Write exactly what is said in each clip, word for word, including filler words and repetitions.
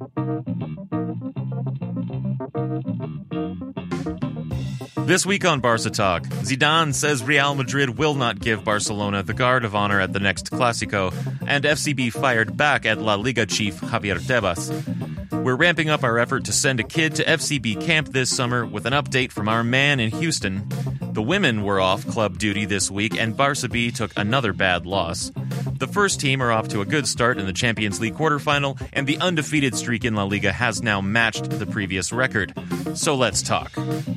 This week on Barca Talk, Zidane says Real Madrid will not give Barcelona the guard of honor at the next Clásico, and F C B fired back at La Liga chief Javier Tebas. We're ramping up our effort to send a kid to F C B camp this summer with an update from our man in Houston. The women were off club duty this week, and Barca B took another bad loss. The first team are off to a good start in the Champions League quarterfinal, and the undefeated streak in La Liga has now matched the previous record. So let's talk.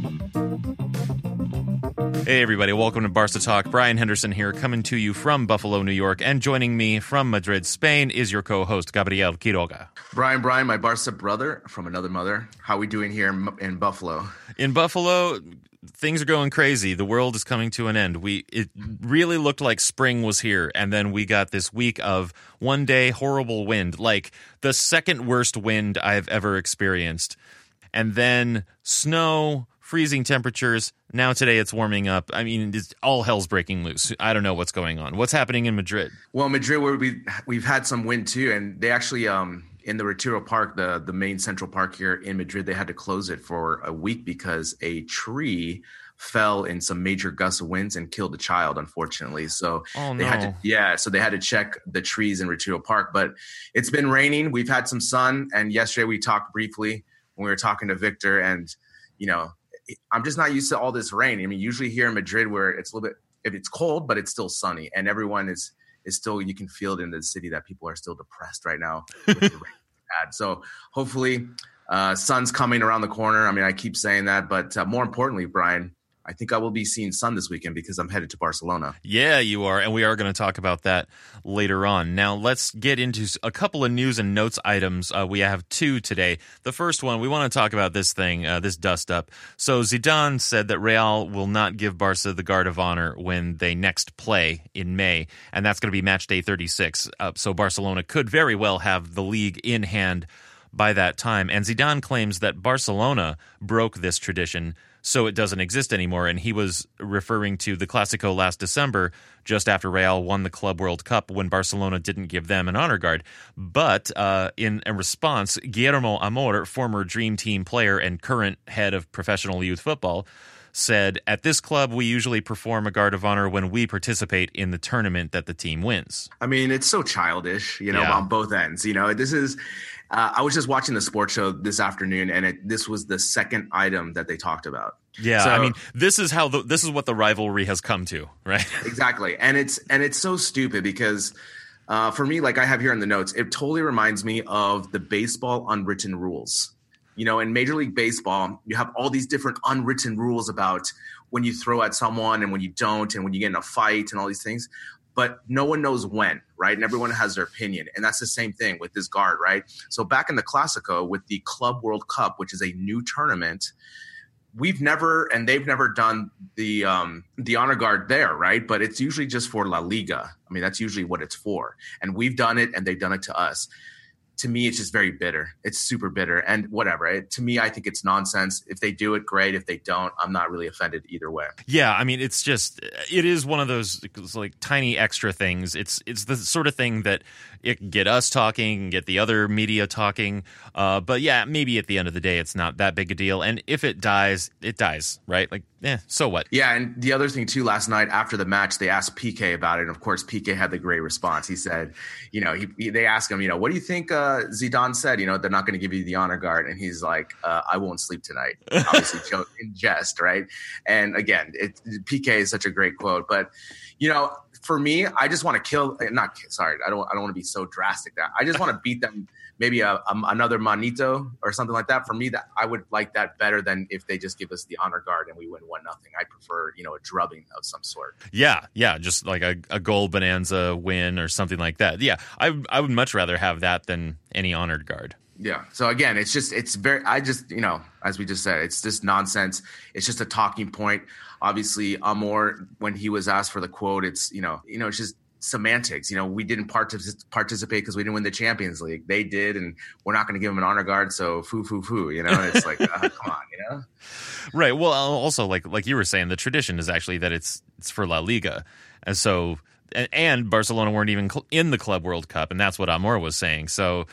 Hey everybody, welcome to Barca Talk. Brian Henderson here, coming to you from Buffalo, New York, and joining me from Madrid, Spain, is your co-host, Gabriel Quiroga. Brian, Brian, my Barca brother from another mother. How are we doing here in, in Buffalo? In Buffalo, things are going crazy. The world is coming to an end. We It really looked like spring was here, and then we got this week of one day horrible wind, like the second worst wind I've ever experienced. And then snow, freezing temperatures. Now today it's warming up. I mean, it's, all hell's breaking loose. I don't know what's going on. What's happening in Madrid? Well, Madrid, where we we've had some wind too, and they actually um in the Retiro Park, the the main central park here in Madrid, they had to close it for a week because a tree fell in some major gusts of winds and killed a child, unfortunately. So oh, they no. had to yeah, so they had to check the trees in Retiro Park. But it's been raining. We've had some sun, and yesterday we talked briefly when we were talking to Victor, and you know. I'm just not used to all this rain. I mean, usually here in Madrid where it's a little bit, if it's cold, but it's still sunny and everyone is, is still, you can feel it in the city that people are still depressed right now with the rain. So hopefully uh, sun's coming around the corner. I mean, I keep saying that, but uh, more importantly, Brian, I think I will be seeing sun this weekend because I'm headed to Barcelona. Yeah, you are, and we are going to talk about that later on. Now, let's get into a couple of news and notes items. Uh, we have two today. The first one, we want to talk about this thing, uh, this dust-up. So Zidane said that Real will not give Barca the guard of honor when they next play in May, and that's going to be match day thirty-six. Uh, so Barcelona could very well have the league in hand by that time. And Zidane claims that Barcelona broke this tradition, so it doesn't exist anymore. And he was referring to the Clásico last December, just after Real won the Club World Cup, when Barcelona didn't give them an honor guard. But uh, in a response, Guillermo Amor, former Dream Team player and current head of professional youth football, said, "At this club, we usually perform a guard of honor when we participate in the tournament that the team wins." I mean, it's so childish, you know, Yeah. on both ends. You know, this is uh, I was just watching the sports show this afternoon, and it, this was the second item that they talked about. Yeah, So- I mean, this is how the, this is what the rivalry has come to, right? Exactly. And it's and it's so stupid because uh, for me, like I have here in the notes, it totally reminds me of the baseball unwritten rules. You know, in Major League Baseball, you have all these different unwritten rules about when you throw at someone and when you don't, and when you get in a fight and all these things. But no one knows when, right? And everyone has their opinion. And that's the same thing with this guard, right? So back in the Clásico with the Club World Cup, which is a new tournament, we've never, and they've never done the um, the honor guard there, right? But it's usually just for La Liga. I mean, that's usually what it's for. And we've done it, and they've done it to us. To me, it's just very bitter. It's super bitter. And whatever. It, to me, I think it's nonsense. If they do it, great. If they don't, I'm not really offended either way. Yeah, I mean, it's just, it is one of those like tiny extra things. It's it's the sort of thing that it can get us talking, get the other media talking. Uh, but yeah, maybe at the end of the day, it's not that big a deal. And if it dies, it dies, right? Like, eh, so what? Yeah, and the other thing too, last night after the match, they asked P K about it. And of course, P K had the great response. He said, you know, he, he they asked him, you know, what do you think uh, Zidane said? You know, they're not going to give you the honor guard. And he's like, uh, I won't sleep tonight. Obviously, joke in jest, right? And again, it, P K is such a great quote. But, you know, for me, I just want to kill. Not sorry, I don't. I don't want to be so drastic. That I just want to beat them. Maybe a, a, another manito or something like that. For me, that I would like that better than if they just give us the honor guard and we win one nothing. I prefer, you know, a drubbing of some sort. Yeah, yeah, just like a, a goal bonanza win or something like that. Yeah, I I would much rather have that than any honored guard. Yeah. So again, it's just it's very. I just you know, as we just said, it's just nonsense. It's just a talking point. Obviously, Amor, when he was asked for the quote, it's you know, you know, it's just semantics. You know, we didn't partic- participate because we didn't win the Champions League. They did, and we're not going to give them an honor guard. So foo, foo, foo. You know, and it's like, uh, come on, you know. Right. Well, also like like you were saying, the tradition is actually that it's it's for La Liga, and so and, and Barcelona weren't even cl- in the Club World Cup, and that's what Amor was saying. So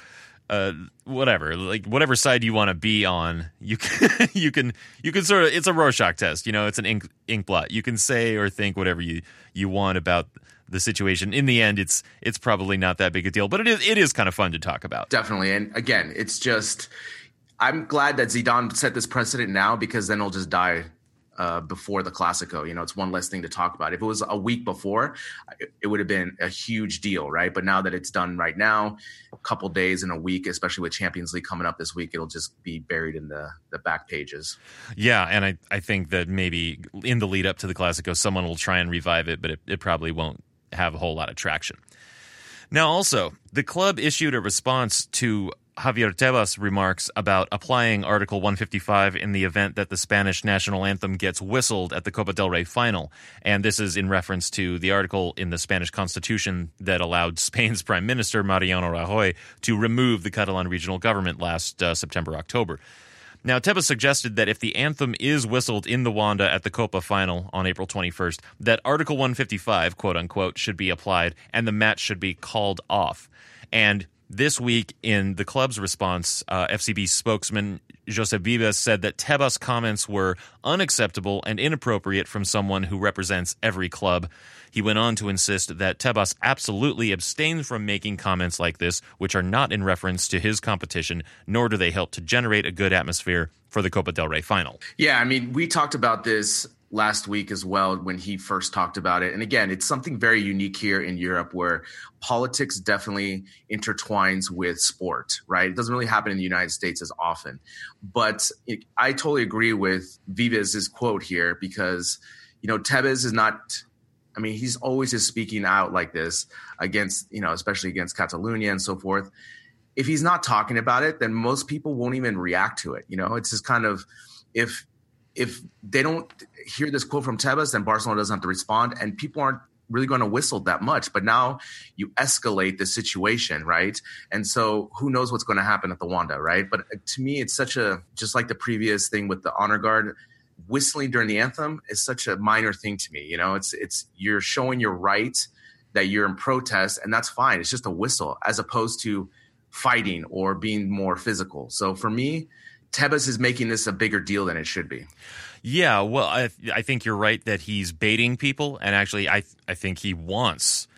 uh, whatever, like whatever side you want to be on, you can, you can, you can sort of, it's a Rorschach test, you know, it's an ink, ink blot. You can say or think whatever you, you want about the situation. In the end, it's, it's probably not that big a deal, but it is, it is kind of fun to talk about. Definitely. And again, it's just, I'm glad that Zidane set this precedent now, because then it'll just die Uh, before the Clasico. You know, it's one less thing to talk about. If it was a week before, it, it would have been a huge deal, right? But now that it's done right now, a couple days in a week, especially with Champions League coming up this week, it'll just be buried in the, the back pages. Yeah, and I, I think that maybe in the lead up to the Clasico, someone will try and revive it, but it, it probably won't have a whole lot of traction. Now, also, the club issued a response to Javier Tebas' remarks about applying Article one fifty-five in the event that the Spanish national anthem gets whistled at the Copa del Rey final. And this is in reference to the article in the Spanish constitution that allowed Spain's Prime Minister, Mariano Rajoy, to remove the Catalan regional government last uh, September, October. Now, Tebas suggested that if the anthem is whistled in the Wanda at the Copa final on April twenty-first, that Article one fifty-five, quote-unquote, should be applied and the match should be called off. And this week, in the club's response, uh, F C B spokesman Josep Vives said that Tebas' comments were unacceptable and inappropriate from someone who represents every club. He went on to insist that Tebas absolutely abstains from making comments like this, which are not in reference to his competition, nor do they help to generate a good atmosphere for the Copa del Rey final. Yeah, I mean, we talked about this last week as well when he first talked about it. And again, it's something very unique here in Europe where politics definitely intertwines with sport, right? It doesn't really happen in the United States as often. But it, I totally agree with Vives' quote here because, you know, Tebas is not, I mean, he's always just speaking out like this against, you know, especially against Catalonia and so forth. If he's not talking about it, then most people won't even react to it. You know, it's just kind of, if if they don't hear this quote from Tebas, then Barcelona doesn't have to respond, and people aren't really going to whistle that much. But now you escalate the situation, right? And so who knows what's going to happen at the Wanda, right? But to me, it's such a, just like the previous thing with the honor guard, whistling during the anthem is such a minor thing to me. You know, it's, it's, you're showing your right that you're in protest, and that's fine. It's just a whistle as opposed to fighting or being more physical. So for me, Tebas is making this a bigger deal than it should be. Yeah, well, I I think you're right that he's baiting people, and actually I I think he wants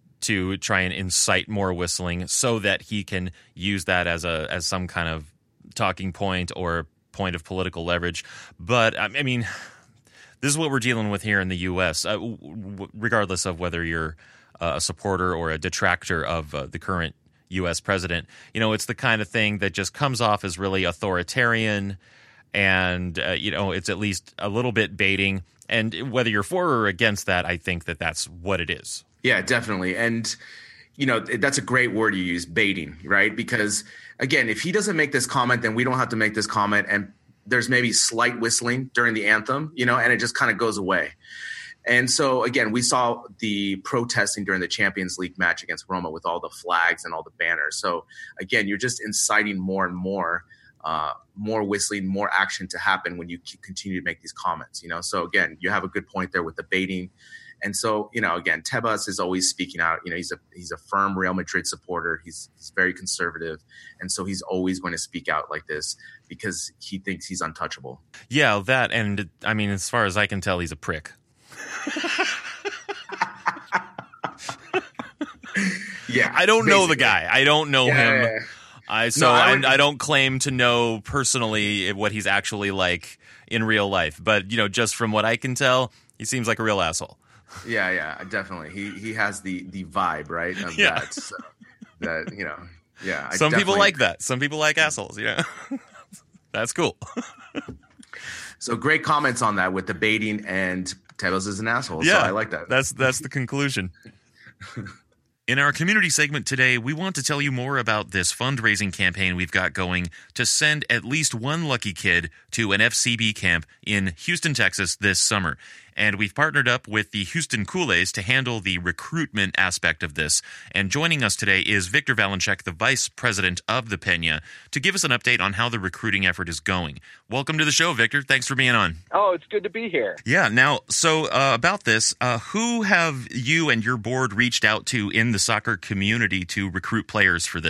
to try and incite more whistling so that he can use that as a as some kind of talking point or point of political leverage. But I mean, this is what we're dealing with here in the U S, uh, w- regardless of whether you're uh, a supporter or a detractor of uh, the current U S president. You know, it's the kind of thing that just comes off as really authoritarian, and uh, you know, it's at least a little bit baiting. And whether you're for or against that, I think that that's what it is. Yeah, definitely. And you know, that's a great word you use, baiting, right? Because again, if he doesn't make this comment, then we don't have to make this comment, and there's maybe slight whistling during the anthem, you know, and it just kind of goes away. And so, again, we saw the protesting during the Champions League match against Roma with all the flags and all the banners. So, again, you're just inciting more and more, uh, more whistling, more action to happen when you continue to make these comments, you know. So, again, you have a good point there with the baiting. And so, you know, again, Tebas is always speaking out. You know, he's a he's a firm Real Madrid supporter. He's he's very conservative. And so he's always going to speak out like this because he thinks he's untouchable. Yeah, that. And, I mean, as far as I can tell, he's a prick. Yeah, I don't basically. know the guy. I don't know yeah, him. Yeah, yeah. I so no, I, I, I don't claim to know personally what he's actually like in real life, but you know, just from what I can tell, he seems like a real asshole. Yeah, yeah, definitely. He he has the the vibe, right? Of yeah. that, so, that you know, yeah. Some people like that. Some people like assholes. You know, that's cool. So great comments on that with the baiting, and Tebas is an asshole. Yeah, so I like that. That's that's the conclusion. In our community segment today, we want to tell you more about this fundraising campaign we've got going to send at least one lucky kid to an F C B camp in Houston, Texas this summer. And we've partnered up with the Houston Kool-A's to handle the recruitment aspect of this. And joining us today is Victor Valenchek, the vice president of the Peña, to give us an update on how the recruiting effort is going. Welcome to the show, Victor. Thanks for being on. Oh, it's good to be here. Yeah. Now, so uh, about this, uh, who have you and your board reached out to in the soccer community to recruit players for this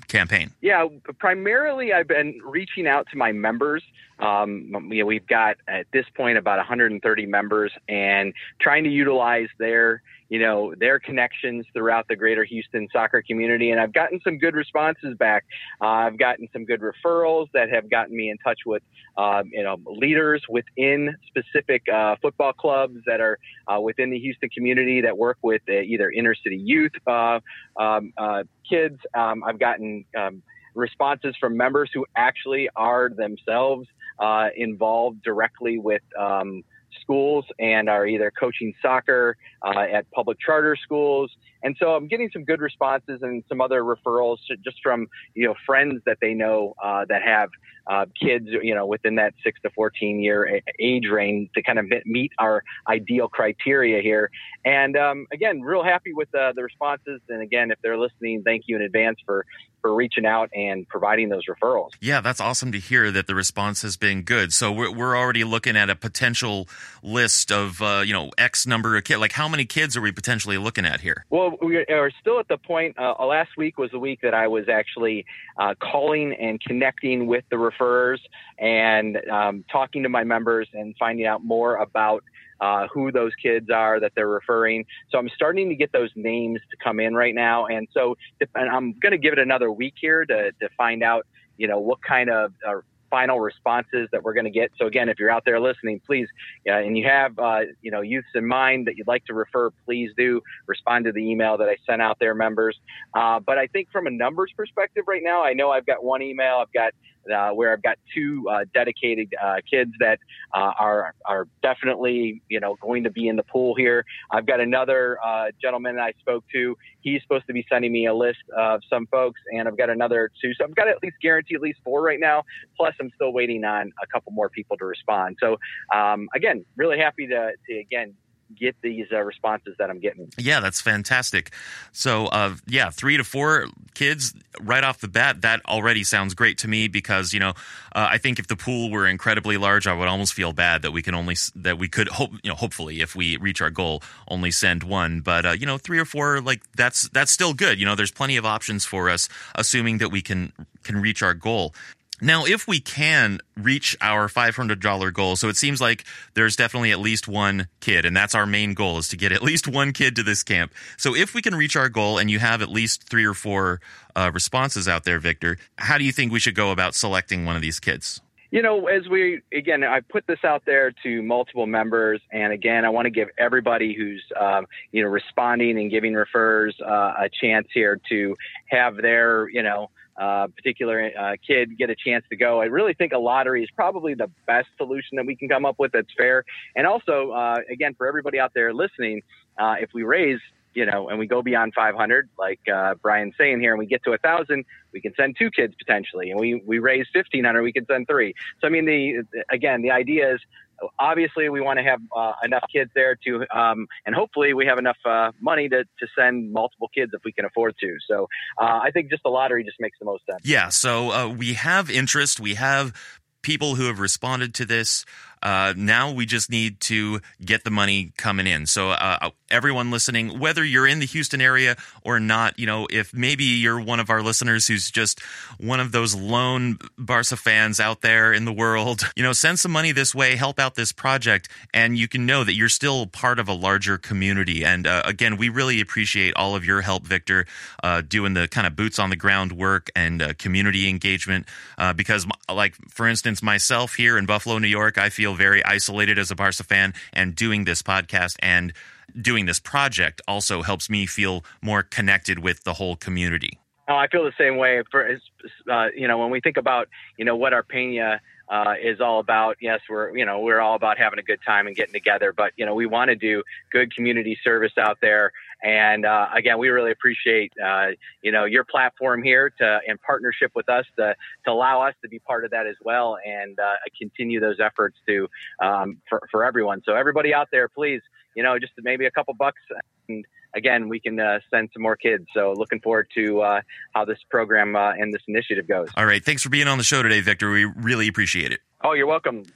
campaign? Yeah, primarily I've been reaching out to my members. Um, you know, we've got at this point about one hundred thirty members, and trying to utilize their, you know, their connections throughout the greater Houston soccer community. And I've gotten some good responses back. Uh, I've gotten some good referrals that have gotten me in touch with, uh, you know, leaders within specific uh, football clubs that are uh, within the Houston community that work with uh, either inner city youth uh, um, uh, kids. Um, I've gotten um, responses from members who actually are themselves uh, involved directly with um, schools and are either coaching soccer uh, at public charter schools. And so I'm getting some good responses and some other referrals just from, you know, friends that they know uh, that have uh, kids, you know, within that six to fourteen year age range to kind of meet our ideal criteria here. And um, again, real happy with uh, the responses. And again, if they're listening, thank you in advance for for reaching out and providing those referrals. Yeah, that's awesome to hear that the response has been good. So we're, we're already looking at a potential list of, uh, you know, X number of kids. Like, how many kids are we potentially looking at here? Well, we are still at the point, uh, last week was the week that I was actually uh, calling and connecting with the referrers and um, talking to my members and finding out more about Uh, who those kids are that they're referring. So I'm starting to get those names to come in right now. And so and I'm going to give it another week here to, to find out, you know, what kind of uh, final responses that we're going to get. So again, if you're out there listening, please, uh, and you have, uh, you know, youths in mind that you'd like to refer, please do respond to the email that I sent out there, members. Uh, but I think from a numbers perspective right now, I know I've got one email. I've got Uh, where I've got two uh, dedicated uh, kids that uh, are are definitely, you know, going to be in the pool here. I've got another uh, gentleman that I spoke to. He's supposed to be sending me a list of some folks, and I've got another two. So I've got at least guaranteed at least four right now. Plus, I'm still waiting on a couple more people to respond. So um, again, really happy to, to again. get these uh, responses that I'm getting. Yeah, that's fantastic. So, uh, yeah, three to four kids right off the bat, that already sounds great to me because, you know, uh, I think if the pool were incredibly large, I would almost feel bad that we can only, that we could hope, you know, hopefully if we reach our goal, only send one. But, uh, you know, three or four, like that's, that's still good. You know, there's plenty of options for us, assuming that we can, can reach our goal. Now, if we can reach our five hundred dollars goal, so it seems like there's definitely at least one kid, and that's our main goal, is to get at least one kid to this camp. So if we can reach our goal and you have at least three or four uh, responses out there, Victor, how do you think we should go about selecting one of these kids? You know, as we, again, I put this out there to multiple members. And again, I want to give everybody who's, um, you know, responding and giving refers uh, a chance here to have their, you know, uh, particular uh, kid get a chance to go. I really think a lottery is probably the best solution that we can come up with that's fair. And also, uh, again, for everybody out there listening, uh, if we raise, you know, and we go beyond five hundred, like uh, Brian's saying here, and we get to a thousand, we can send two kids potentially, and we we raise fifteen hundred, we can send three. So I mean, the again, the idea is obviously we want to have uh, enough kids there to, um, and hopefully we have enough uh, money to to send multiple kids if we can afford to. So uh, I think just the lottery just makes the most sense. Yeah. So uh, we have interest. We have people who have responded to this. Uh, now we just need to get the money coming in. So uh, everyone listening, whether you're in the Houston area or not, you know, if maybe you're one of our listeners who's just one of those lone Barca fans out there in the world, you know, send some money this way, help out this project, and you can know that you're still part of a larger community. And uh, again, we really appreciate all of your help, Victor, uh, doing the kind of boots on the ground work and uh, community engagement. Uh, because, like, for instance, myself here in Buffalo, New York, I feel very isolated as a Barca fan, and doing this podcast and doing this project also helps me feel more connected with the whole community. Oh, I feel the same way. For uh, you know, when we think about, you know, what our Peña uh, is all about, yes, we're, you know, we're all about having a good time and getting together, but, you know, we want to do good community service out there. And uh, again, we really appreciate, uh, you know, your platform here to, in partnership with us to, to allow us to be part of that as well, and uh, continue those efforts to um, for, for everyone. So everybody out there, please, you know, just maybe a couple bucks, and again, we can uh, send some more kids. So looking forward to uh, how this program uh, and this initiative goes. All right. Thanks for being on the show today, Victor. We really appreciate it. Oh, you're welcome.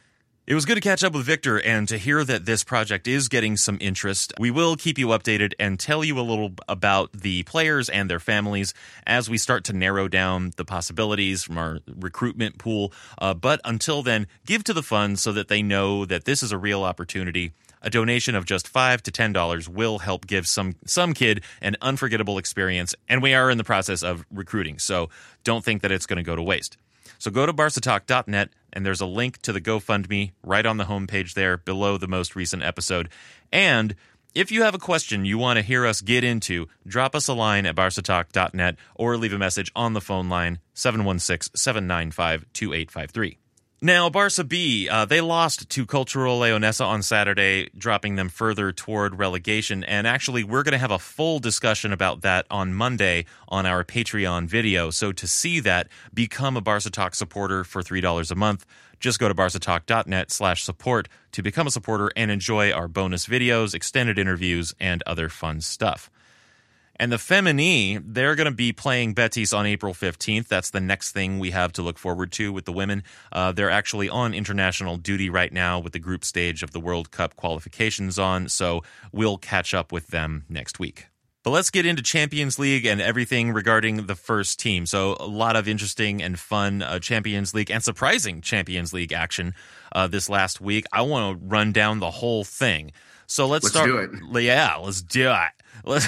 It was good to catch up with Victor and to hear that this project is getting some interest. We will keep you updated and tell you a little about the players and their families as we start to narrow down the possibilities from our recruitment pool. Uh, but until then, give to the fund so that they know that this is a real opportunity. A donation of just five to ten dollars will help give some some kid an unforgettable experience, and we are in the process of recruiting, so don't think that it's going to go to waste. So go to barca talk dot net, and there's a link to the GoFundMe right on the homepage there below the most recent episode. And if you have a question you want to hear us get into, drop us a line at barca talk dot net or leave a message on the phone line seven one six, seven nine five, two eight five three. Now, Barca B, uh, they lost to Cultural Leonesa on Saturday, dropping them further toward relegation. And actually, we're going to have a full discussion about that on Monday on our Patreon video. So to see that, become a Barca Talk supporter for three dollars a month. Just go to barca talk dot net slash support to become a supporter and enjoy our bonus videos, extended interviews, and other fun stuff. And the Femení, they're going to be playing Betis on April fifteenth. That's the next thing we have to look forward to with the women. Uh, they're actually on international duty right now with the group stage of the World Cup qualifications on, so we'll catch up with them next week. But let's get into Champions League and everything regarding the first team. So a lot of interesting and fun uh, Champions League and surprising Champions League action uh, this last week. I want to run down the whole thing. So let's, let's start. do it. Yeah, let's do it. Let's,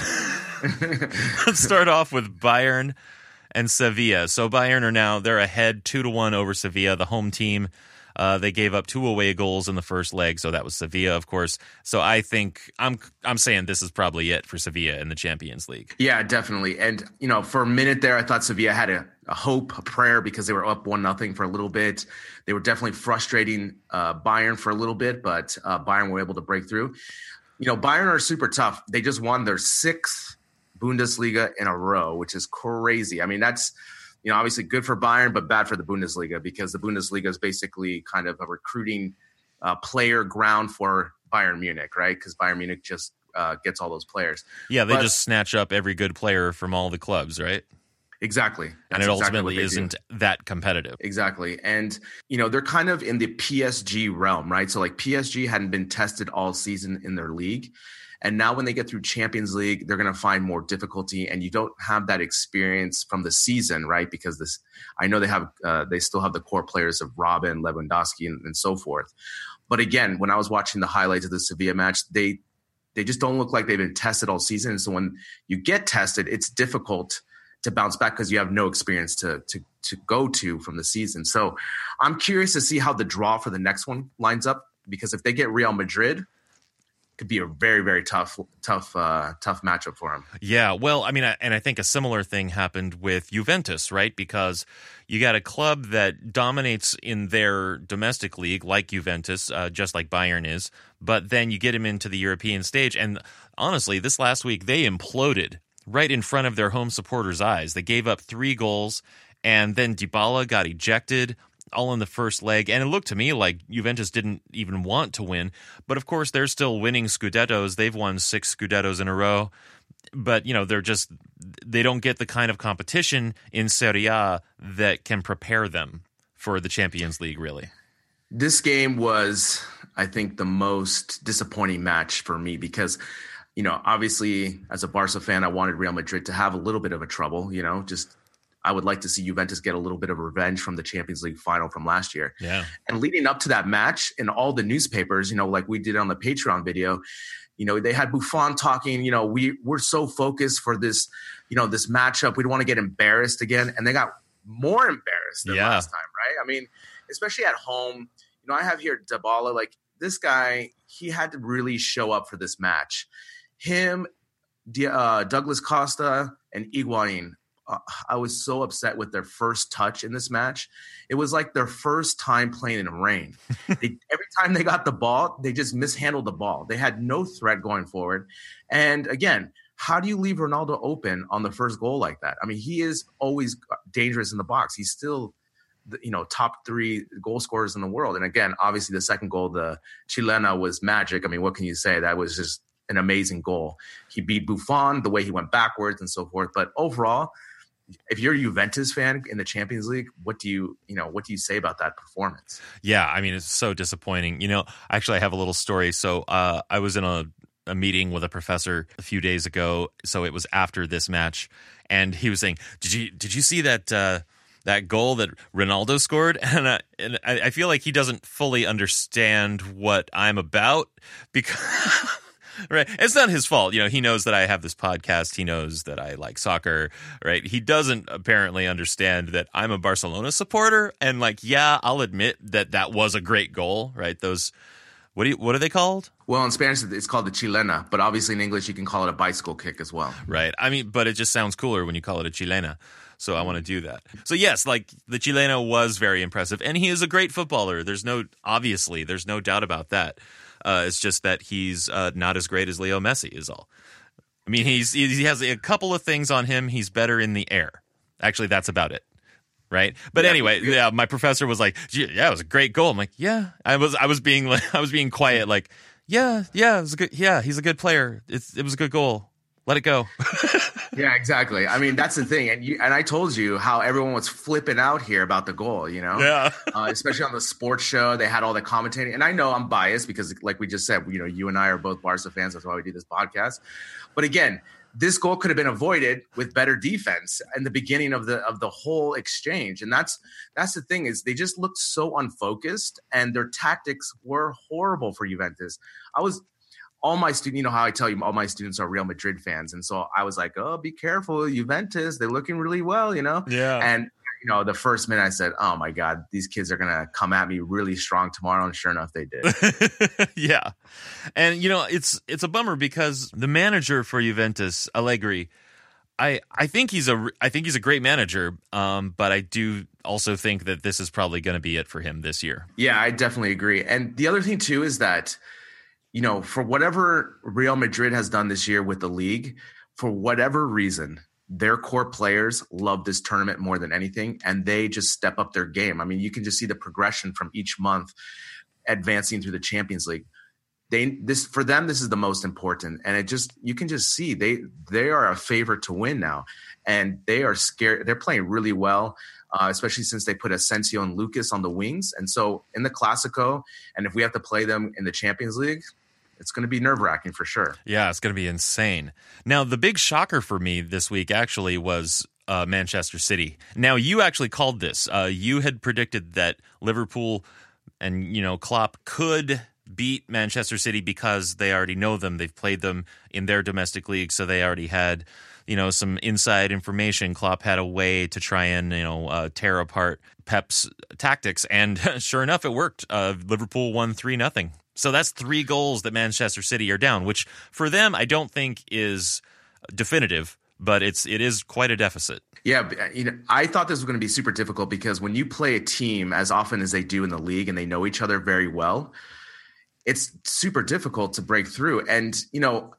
let's start off with Bayern and Sevilla. So Bayern are now, they're ahead two to one over Sevilla, the home team. Uh, they gave up two away goals in the first leg, so that was Sevilla, of course. So I think I'm I'm saying this is probably it for Sevilla in the Champions League. Yeah, definitely. And you know, for a minute there, I thought Sevilla had a, a hope, a prayer, because they were up one nothing for a little bit. They were definitely frustrating uh, Bayern for a little bit, but uh, Bayern were able to break through. You know, Bayern are super tough. They just won their sixth Bundesliga in a row, which is crazy. I mean, that's, you know, obviously good for Bayern, but bad for the Bundesliga, because the Bundesliga is basically kind of a recruiting uh, player ground for Bayern Munich, right? Because Bayern Munich just uh, gets all those players. Yeah, they but, just snatch up every good player from all the clubs, right? Exactly. That's and it exactly ultimately isn't do. that competitive. Exactly. And, you know, they're kind of in the P S G realm, right? So like P S G hadn't been tested all season in their league. And now when they get through Champions League, they're going to find more difficulty, and you don't have that experience from the season, right? Because this, I know they have, uh, they still have the core players of Robben, Lewandowski, and, and so forth. But again, when I was watching the highlights of the Sevilla match, they, they just don't look like they've been tested all season. And so when you get tested, it's difficult to bounce back because you have no experience to to to go to from the season. So I'm curious to see how the draw for the next one lines up, because if they get Real Madrid, it could be a very, very tough, tough, uh, tough matchup for them. Yeah, well, I mean, I, and I think a similar thing happened with Juventus, right? Because you got a club that dominates in their domestic league, like Juventus, uh, just like Bayern is, but then you get them into the European stage, and honestly, this last week they imploded right in front of their home supporters' eyes. They gave up three goals, and then Dybala got ejected all in the first leg. And it looked to me like Juventus didn't even want to win. But of course, they're still winning Scudettos. They've won six Scudettos in a row. But, you know, they're just, they don't get the kind of competition in Serie A that can prepare them for the Champions League, really. This game was, I think, the most disappointing match for me, because you know, obviously, as a Barca fan, I wanted Real Madrid to have a little bit of a trouble, you know, just I would like to see Juventus get a little bit of revenge from the Champions League final from last year. Yeah. And leading up to that match, in all the newspapers, you know, like we did on the Patreon video, you know, they had Buffon talking, you know, we, we're so focused for this, you know, this matchup. We don't want to get embarrassed again. And they got more embarrassed than yeah. last time, right? I mean, especially at home, you know, I have here Dybala, like this guy, he had to really show up for this match. Him, uh, Douglas Costa, and Higuain, uh, I was so upset with their first touch in this match. It was like their first time playing in the rain. they, every time they got the ball, they just mishandled the ball. They had no threat going forward. And again, how do you leave Ronaldo open on the first goal like that? I mean, he is always dangerous in the box. He's still, you know, top three goal scorers in the world. And again, obviously the second goal, the Chilena, was magic. I mean, what can you say? That was just an amazing goal. He beat Buffon, the way he went backwards and so forth. But overall, if you're a Juventus fan in the Champions League, what do you, you know, what do you say about that performance? Yeah, I mean, it's so disappointing. You know, actually, I have a little story. So uh, I was in a, a meeting with a professor a few days ago. So it was after this match, and he was saying, "Did you did you see that uh, that goal that Ronaldo scored?" And I, and I, I feel like he doesn't fully understand what I'm about because. Right. It's not his fault. You know, he knows that I have this podcast. He knows that I like soccer, right? He doesn't apparently understand that I'm a Barcelona supporter. And like, yeah, I'll admit that that was a great goal, right? Those, what do you, what are they called? Well, in Spanish, it's called the chilena, but obviously in English, you can call it a bicycle kick as well. Right. I mean, but it just sounds cooler when you call it a chilena. So I want to do that. So yes, like the chilena was very impressive, and he is a great footballer. There's no, obviously, there's no doubt about that. Uh, it's just that he's uh, not as great as Leo Messi is all. I mean, he's he has a couple of things on him. He's better in the air. Actually, that's about it, right? But yeah, anyway, yeah. yeah, my professor was like, "Yeah, it was a great goal." I'm like, "Yeah." I was I was being like I was being quiet, like, "Yeah, yeah, it was a good. Yeah, he's a good player. It's it was a good goal. Let it go." Yeah, exactly. I mean, that's the thing. And you, and I told you how everyone was flipping out here about the goal, you know? Yeah. uh, especially on the sports show. They had all the commentating. And I know I'm biased because, like we just said, you know, you and I are both Barca fans. That's why we do this podcast. But again, this goal could have been avoided with better defense in the beginning of the of the whole exchange. And that's that's the thing is they just looked so unfocused and their tactics were horrible for Juventus. I was all my students, you know how I tell you all my students are Real Madrid fans. And so I was like, oh, be careful, Juventus. They're looking really well, you know? Yeah. And, you know, the first minute I said, oh, my God, these kids are going to come at me really strong tomorrow. And sure enough, they did. Yeah. And, you know, it's it's a bummer because the manager for Juventus, Allegri, I, I think he's a I think he's a great manager, um, but I do also think that this is probably going to be it for him this year. Yeah, I definitely agree. And the other thing, too, is that you know, for whatever Real Madrid has done this year with the league, for whatever reason, their core players love this tournament more than anything, and they just step up their game. I mean, you can just see the progression from each month advancing through the Champions League. They this for them, this is the most important, and it just you can just see they they are a favorite to win now, and they are scared. They're playing really well. Uh, especially since they put Asensio and Lucas on the wings. And so in the Clasico, and if we have to play them in the Champions League, it's going to be nerve-wracking for sure. Yeah, it's going to be insane. Now, the big shocker for me this week actually was uh, Manchester City. Now, you actually called this. Uh, you had predicted that Liverpool and, you know, Klopp could beat Manchester City because they already know them. They've played them in their domestic league, so they already had, you know, some inside information. Klopp had a way to try and, you know, uh, tear apart Pep's tactics, and sure enough, it worked. Uh, Liverpool won three nothing. So that's three goals that Manchester City are down, which for them I don't think is definitive, but it's it is quite a deficit. Yeah, you know, I thought this was going to be super difficult because when you play a team as often as they do in the league and they know each other very well, it's super difficult to break through. And, you know,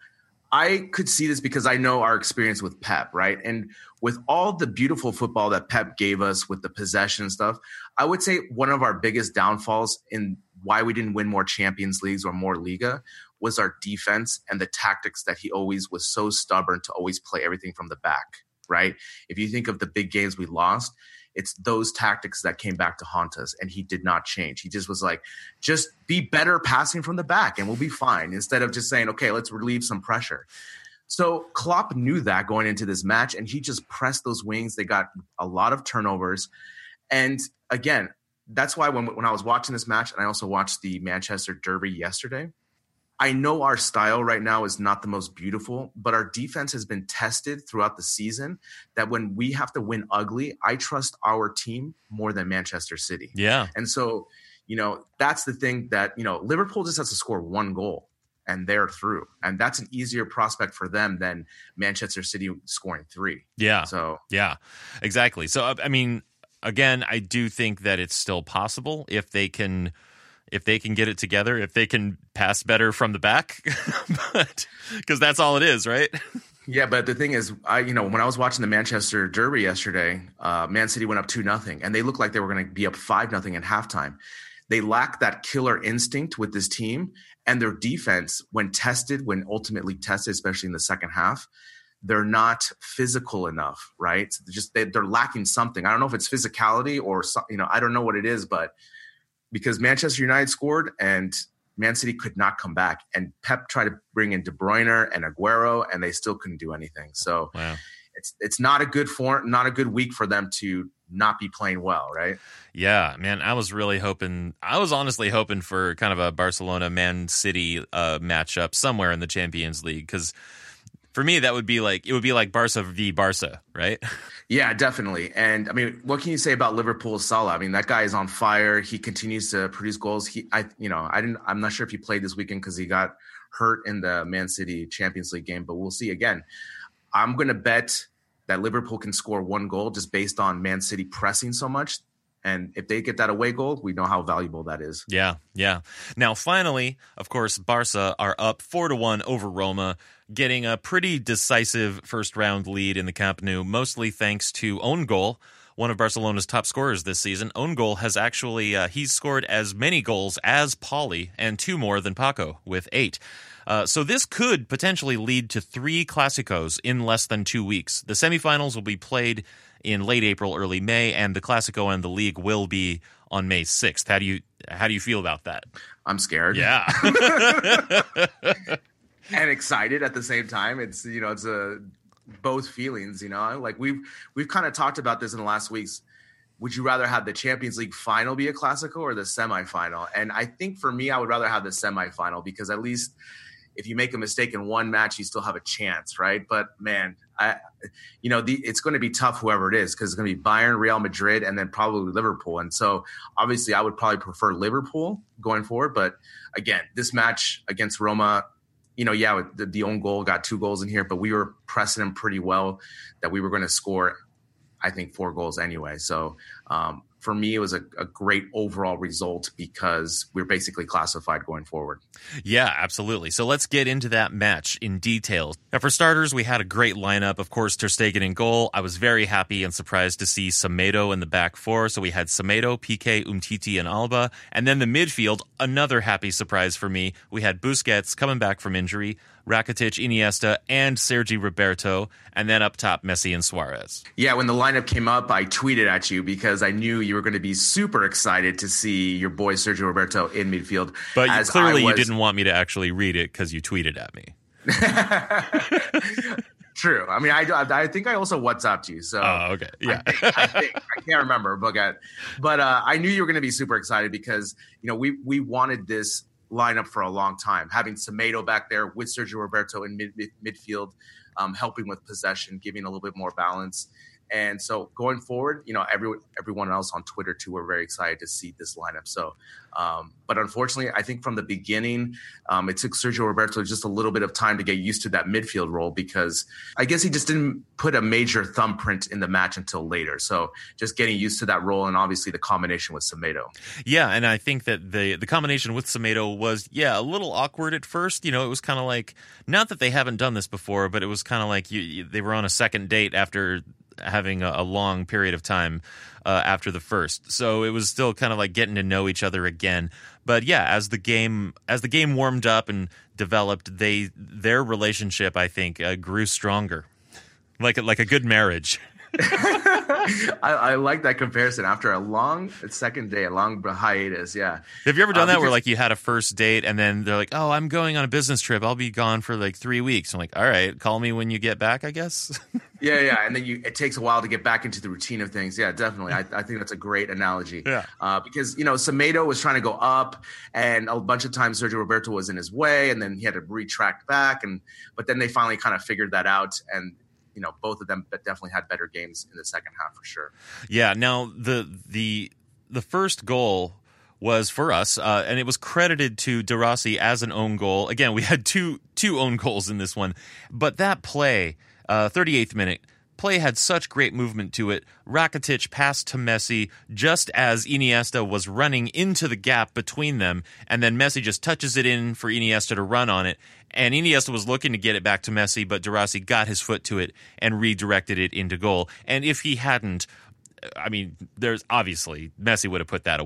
I could see this because I know our experience with Pep, right? And with all the beautiful football that Pep gave us with the possession stuff, I would say one of our biggest downfalls in why we didn't win more Champions Leagues or more Liga was our defense and the tactics that he always was so stubborn to always play everything from the back, right? If you think of the big games we lost, it's those tactics that came back to haunt us, and he did not change. He just was like, just be better passing from the back and we'll be fine, instead of just saying, okay, let's relieve some pressure. So Klopp knew that going into this match, and he just pressed those wings. They got a lot of turnovers. And again, that's why when, when I was watching this match, and I also watched the Manchester Derby yesterday, I know our style right now is not the most beautiful, but our defense has been tested throughout the season that when we have to win ugly, I trust our team more than Manchester City. Yeah. And so, you know, that's the thing that, you know, Liverpool just has to score one goal and they're through. And that's an easier prospect for them than Manchester City scoring three. Yeah. So, yeah, exactly. So, I mean, again, I do think that it's still possible if they can if they can get it together, if they can pass better from the back, but because that's all it is, right? Yeah, but the thing is, I you know when I was watching the Manchester Derby yesterday, uh, Man City went up two nothing, and they looked like they were going to be up five nothing at halftime. They lack that killer instinct with this team, and their defense, when tested, when ultimately tested, especially in the second half, they're not physical enough, right? Just they, they're lacking something. I don't know if it's physicality or some, you know, I don't know what it is, but because Manchester United scored and Man City could not come back, and Pep tried to bring in De Bruyne and Aguero, and they still couldn't do anything. So wow. it's it's not a good form, not a good week for them to not be playing well, right? Yeah, man, I was really hoping, I was honestly hoping for kind of a Barcelona-Man City uh, matchup somewhere in the Champions League, because for me, that would be like, it would be like Barca v Barca, right? Yeah, definitely. And I mean, what can you say about Liverpool's Salah? I mean, that guy is on fire. He continues to produce goals. He, I, you know, I didn't, I'm not sure if he played this weekend because he got hurt in the Man City Champions League game, but we'll see. Again, I'm going to bet that Liverpool can score one goal just based on Man City pressing so much. And if they get that away goal, we know how valuable that is. Yeah, yeah. Now, finally, of course, Barca are up four to one over Roma, getting a pretty decisive first-round lead in the Camp Nou, mostly thanks to own goal, one of Barcelona's top scorers this season. Own goal has actually, uh, he's scored as many goals as Pauly and two more than Paco with eight. Uh, so this could potentially lead to three Clásicos in less than two weeks. The semifinals will be played in late April, early May, and the Clásico and the league will be on May sixth. How do you how do you feel about that? I'm scared. Yeah. And excited at the same time. It's, you know, it's a both feelings, you know, like we've, we've kind of talked about this in the last weeks. Would you rather have the Champions League final be a Clásico or the semifinal? And I think for me, I would rather have the semifinal, because at least if you make a mistake in one match, you still have a chance, right? But man, I, you know, the, it's going to be tough, whoever it is, because it's going to be Bayern, Real Madrid, and then probably Liverpool. And so obviously I would probably prefer Liverpool going forward. But again, this match against Roma, you know, yeah, the, the own goal got two goals in here, but we were pressing them pretty well that we were going to score, I think, four goals anyway. So um, for me, it was a, a great overall result because we're basically classified going forward. Yeah, absolutely. So let's get into that match in detail. Now, for starters, we had a great lineup. Of course, Ter Stegen in goal. I was very happy and surprised to see Semedo in the back four. So we had Semedo, Piqué, Umtiti, and Alba. And then the midfield, another happy surprise for me. We had Busquets coming back from injury, Rakitic, Iniesta, and Sergi Roberto, and then up top, Messi and Suarez. Yeah, when the lineup came up, I tweeted at you because I knew you were going to be super excited to see your boy Sergio Roberto in midfield. But you, clearly was... you didn't want me to actually read it because you tweeted at me. True. I mean, I, I think I also WhatsApped you. So oh, okay. Yeah. I, think, I, think, I can't remember, but, but uh, I knew you were going to be super excited because, you know, we we wanted this lineup for a long time, having Semedo back there with Sergio Roberto in mid, mid, midfield, um, helping with possession, giving a little bit more balance. And so going forward, you know, every, everyone else on Twitter too, were very excited to see this lineup. So, um, but unfortunately, I think from the beginning, um, it took Sergio Roberto just a little bit of time to get used to that midfield role because I guess he just didn't put a major thumbprint in the match until later. So just getting used to that role and obviously the combination with Semedo. Yeah, and I think that the the combination with Semedo was, yeah, a little awkward at first. You know, it was kind of like, not that they haven't done this before, but it was kind of like you, you, they were on a second date after having a, a long period of time uh, after the first. So it was still kind of like getting to know each other again. But yeah, as the game as the game warmed up and developed, they their relationship, I think, uh, grew stronger, like like a good marriage. I, I like that comparison. After a long second day, a long hiatus, yeah. Have you ever done uh, that because, where like you had a first date and then they're like, "Oh, I'm going on a business trip. I'll be gone for like three weeks." I'm like, "All right, call me when you get back, I guess." yeah, yeah, and then you it takes a while to get back into the routine of things. Yeah, definitely. I, I think that's a great analogy. Yeah, uh, because you know Semedo was trying to go up, and a bunch of times Sergio Roberto was in his way, and then he had to retract back, and but then they finally kind of figured that out and. You know, both of them definitely had better games in the second half for sure. Yeah. Now the the the first goal was for us, uh, and it was credited to De Rossi as an own goal. Again, we had two two own goals in this one, but that play, uh, thirty-eighth minute. Play had such great movement to it. Rakitic passed to Messi just as Iniesta was running into the gap between them, and then Messi just touches it in for Iniesta to run on it. And Iniesta was looking to get it back to Messi, but De Rossi got his foot to it and redirected it into goal. And if he hadn't, I mean, there's obviously Messi would have put that away.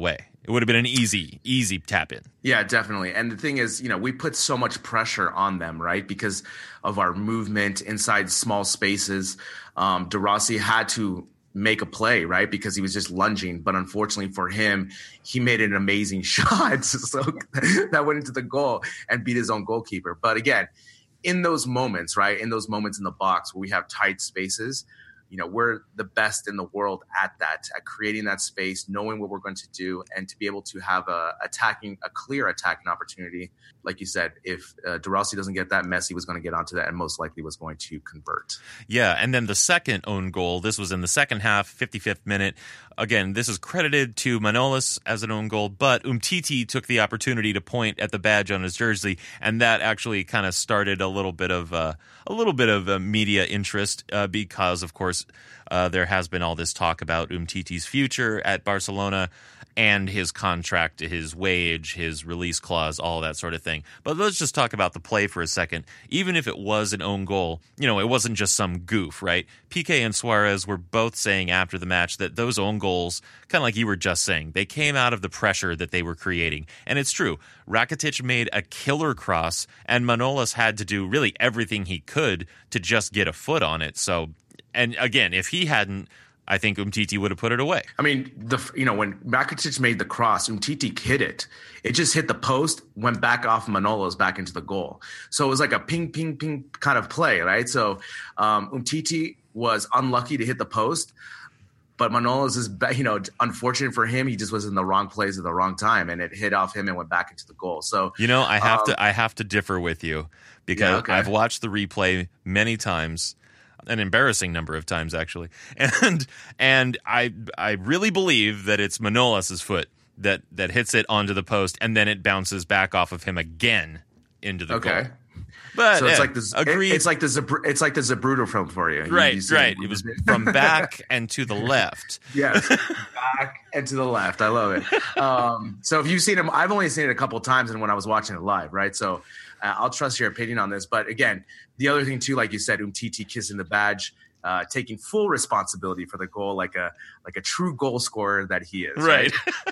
It would have been an easy, easy tap in. Yeah, definitely. And the thing is, you know, we put so much pressure on them, right? Because of our movement inside small spaces. Um, De Rossi had to make a play, right? Because he was just lunging. But unfortunately for him, he made an amazing shot. So that went into the goal and beat his own goalkeeper. But again, in those moments, right? In those moments in the box where we have tight spaces, you know, we're the best in the world at that, at creating that space, knowing what we're going to do, and to be able to have a attacking, a clear attacking opportunity. Like you said, if uh, De Rossi doesn't get that, Messi was going to get onto that and most likely was going to convert. Yeah, and then the second own goal, this was in the second half, fifty-fifth minute. Again, this is credited to Manolas as an own goal, but Umtiti took the opportunity to point at the badge on his jersey, and that actually kind of started a little bit of uh, a little bit of uh, media interest uh, because, of course, uh, there has been all this talk about Umtiti's future at Barcelona and his contract, his wage, his release clause, all that sort of thing. But let's just talk about the play for a second. Even if it was an own goal, you know, it wasn't just some goof, right? Piqué and Suarez were both saying after the match that those own goals, kind of like you were just saying, they came out of the pressure that they were creating. And it's true. Rakitic made a killer cross, and Manolas had to do really everything he could to just get a foot on it. So, and again, if he hadn't, I think Umtiti would have put it away. I mean, the you know, when Rakitic made the cross, Umtiti hit it. It just hit the post, went back off Manolas back into the goal. So it was like a ping, ping, ping kind of play, right? So um, Umtiti was unlucky to hit the post, but Manolas is, you know, unfortunate for him. He just was in the wrong place at the wrong time, and it hit off him and went back into the goal. So you know, I have um, to I have to differ with you because yeah, okay. I've watched the replay many times. An embarrassing number of times, actually, and and I I really believe that it's Manolas' foot that that hits it onto the post, and then it bounces back off of him again into the okay. goal. But so it's yeah, like this. agreed. It's like the Zabr- it's like the Zapruder film for you, right? you, you right. It was from back and to the left. Yes, back and to the left. I love it. Um, so if you've seen him, I've only seen it a couple of times, and when I was watching it live, right? So uh, I'll trust your opinion on this. But again, the other thing too, like you said, Umtiti kissing the badge, uh, taking full responsibility for the goal, like a like a true goal scorer that he is. Right.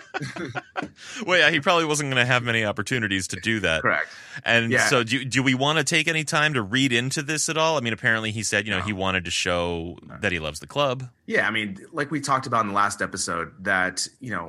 right? Well, yeah, he probably wasn't going to have many opportunities to do that. Correct. And yeah. so, do do we want to take any time to read into this at all? I mean, apparently he said, you know, no. he wanted to show that he loves the club. Yeah, I mean, like we talked about in the last episode, that you know,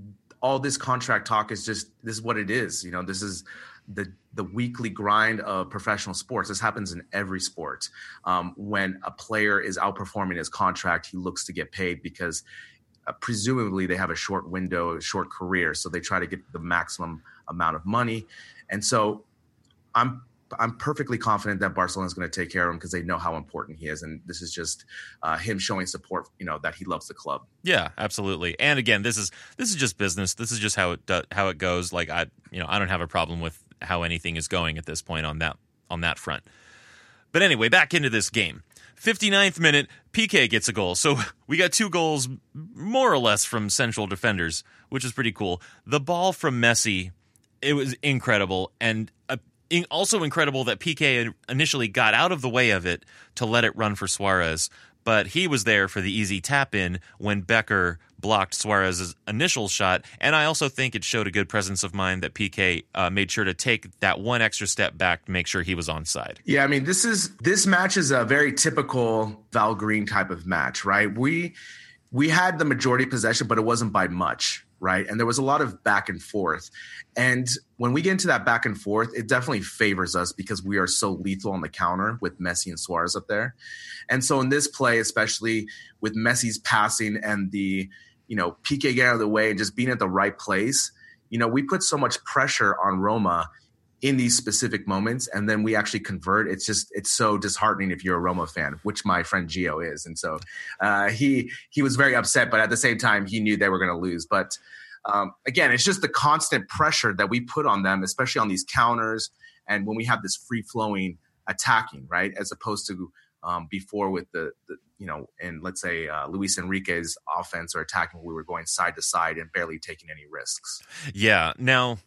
all this contract talk is just this is what it is. You know, this is the the weekly grind of professional sports. This happens in every sport. Um, when a player is outperforming his contract, he looks to get paid because uh, presumably they have a short window, a short career, so they try to get the maximum amount of money. And so I'm I'm perfectly confident that Barcelona is going to take care of him because they know how important he is, and this is just uh, him showing support. You know that he loves the club. Yeah, absolutely. And again, this is this is just business. This is just how it do, how it goes. Like I, you know, I don't have a problem with how anything is going at this point on that on that front. But anyway, back into this game. fifty-ninth minute, Piqué gets a goal. So we got two goals more or less from central defenders, which is pretty cool. The ball from Messi, it was incredible, and uh, also incredible that Piqué initially got out of the way of it to let it run for Suarez, but he was there for the easy tap-in when Becker blocked Suarez's initial shot, and I also think it showed a good presence of mind that Piqué uh, made sure to take that one extra step back to make sure he was onside. Yeah, I mean, this is this match is a very typical Val Green type of match, right? We we had the majority possession, but it wasn't by much, right? And there was a lot of back and forth. And when we get into that back and forth, it definitely favors us because we are so lethal on the counter with Messi and Suarez up there. And so in this play, especially with Messi's passing and the, you know, Piqué getting out of the way and just being at the right place, you know, we put so much pressure on Roma in these specific moments, and then we actually convert. It's just, it's so disheartening if you're a Roma fan, which my friend Gio is. And so uh, he, he was very upset, but at the same time, he knew they were going to lose. But um, again, it's just the constant pressure that we put on them, especially on these counters. And when we have this free flowing attacking, right, as opposed to um, before with the, the, you know, and let's say uh, Luis Enrique's offense or attacking, we were going side to side and barely taking any risks. Yeah. Now,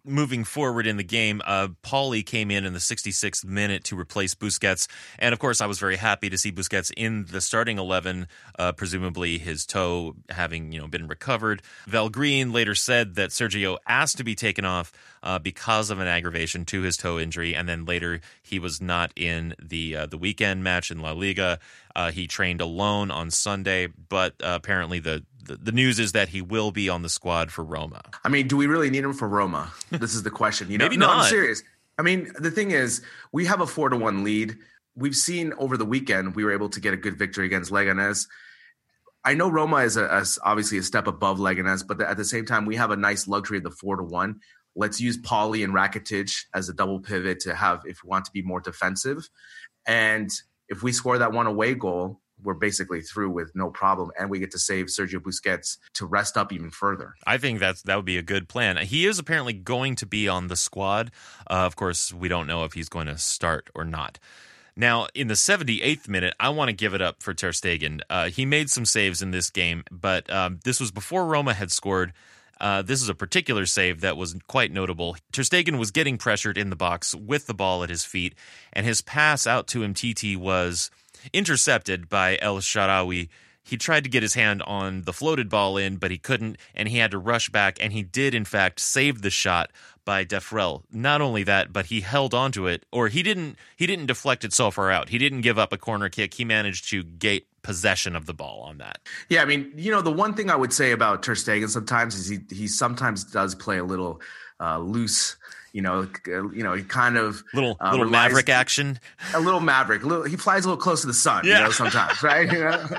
moving forward in the game, uh, Pauly came in in the sixty-sixth minute to replace Busquets. And, of course, I was very happy to see Busquets in the starting eleven, uh, presumably his toe having you know been recovered. Valgreen later said that Sergio asked to be taken off uh, because of an aggravation to his toe injury, and then later he was not in the uh, the weekend match in La Liga. Uh, he trained alone on Sunday, but uh, apparently the, the the news is that he will be on the squad for Roma. I mean, do we really need him for Roma? This is the question. You know, Maybe no, not. I'm serious. I mean, the thing is, we have a four to one lead. We've seen over the weekend we were able to get a good victory against Leganés. I know Roma is a, a, obviously a step above Leganés, but at the same time, we have a nice luxury of the four to one. Let's use Pauly and Rakitic as a double pivot to have, if we want to be more defensive. And if we score that one away goal, we're basically through with no problem, and we get to save Sergio Busquets to rest up even further. I think that's that would be a good plan. He is apparently going to be on the squad. Uh, of course, we don't know if he's going to start or not. Now, in the seventy-eighth minute, I want to give it up for Ter Stegen. Uh, he made some saves in this game, but um, this was before Roma had scored. Uh, this is a particular save that was quite notable. Ter Stegen was getting pressured in the box with the ball at his feet, and his pass out to Umtiti was intercepted by El Shaarawy. He tried to get his hand on the floated ball in, but he couldn't, and he had to rush back, and he did, in fact, save the shot by Defrel. Not only that, but he held onto it, or he didn't he didn't deflect it so far out. He didn't give up a corner kick. He managed to gate possession of the ball on that. Yeah, I mean, you know, the one thing I would say about Ter Stegen sometimes is he he sometimes does play a little uh, loose. You know, you know, he kind of little uh, little relies, maverick action. A little maverick. A little, he flies a little close to the sun. Yeah. You know, sometimes, right? You know?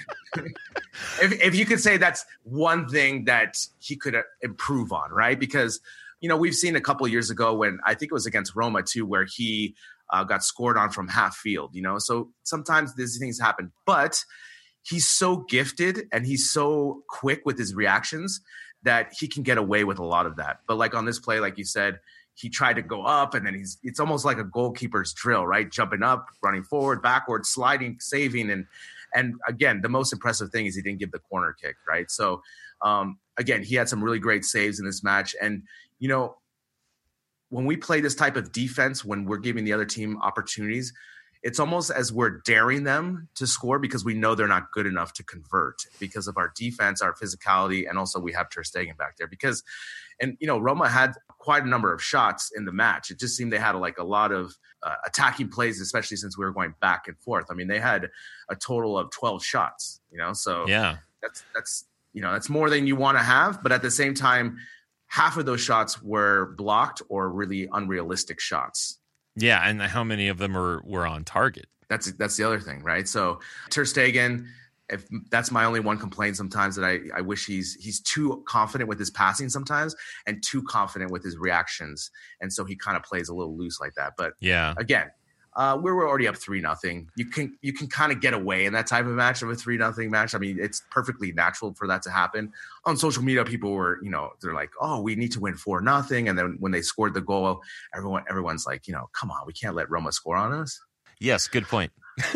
if if you could say that's one thing that he could improve on, right? Because you know, we've seen a couple of years ago when I think it was against Roma too, where he uh, got scored on from half field. You know, so sometimes these things happen, but he's so gifted and he's so quick with his reactions that he can get away with a lot of that. But like on this play, like you said, he tried to go up and then he's, it's almost like a goalkeeper's drill, right? Jumping up, running forward, backward, sliding, saving. And, and again, the most impressive thing is he didn't give the corner kick, right? So um, again, he had some really great saves in this match. And, you know, when we play this type of defense, when we're giving the other team opportunities, it's almost as we're daring them to score because we know they're not good enough to convert because of our defense, our physicality, and also we have Ter Stegen back there. Because, and you know, Roma had quite a number of shots in the match. It just seemed they had like a lot of uh, attacking plays, especially since we were going back and forth. I mean, they had a total of twelve shots. You know, so yeah, that's that's you know that's more than you want to have, but at the same time, half of those shots were blocked or really unrealistic shots. Yeah, and how many of them were, were on target? That's that's the other thing, right? So Ter Stegen, if that's my only one complaint sometimes, that I, I wish he's he's too confident with his passing sometimes and too confident with his reactions. And so he kind of plays a little loose like that. But yeah, again, uh, we were already up three nothing. You can you can kind of get away in that type of match, of a three nothing match. I mean, it's perfectly natural for that to happen. On social media, people were, you know, they're like, oh, we need to win four nothing. And then when they scored the goal, everyone everyone's like, you know, come on, we can't let Roma score on us. Yes, good point.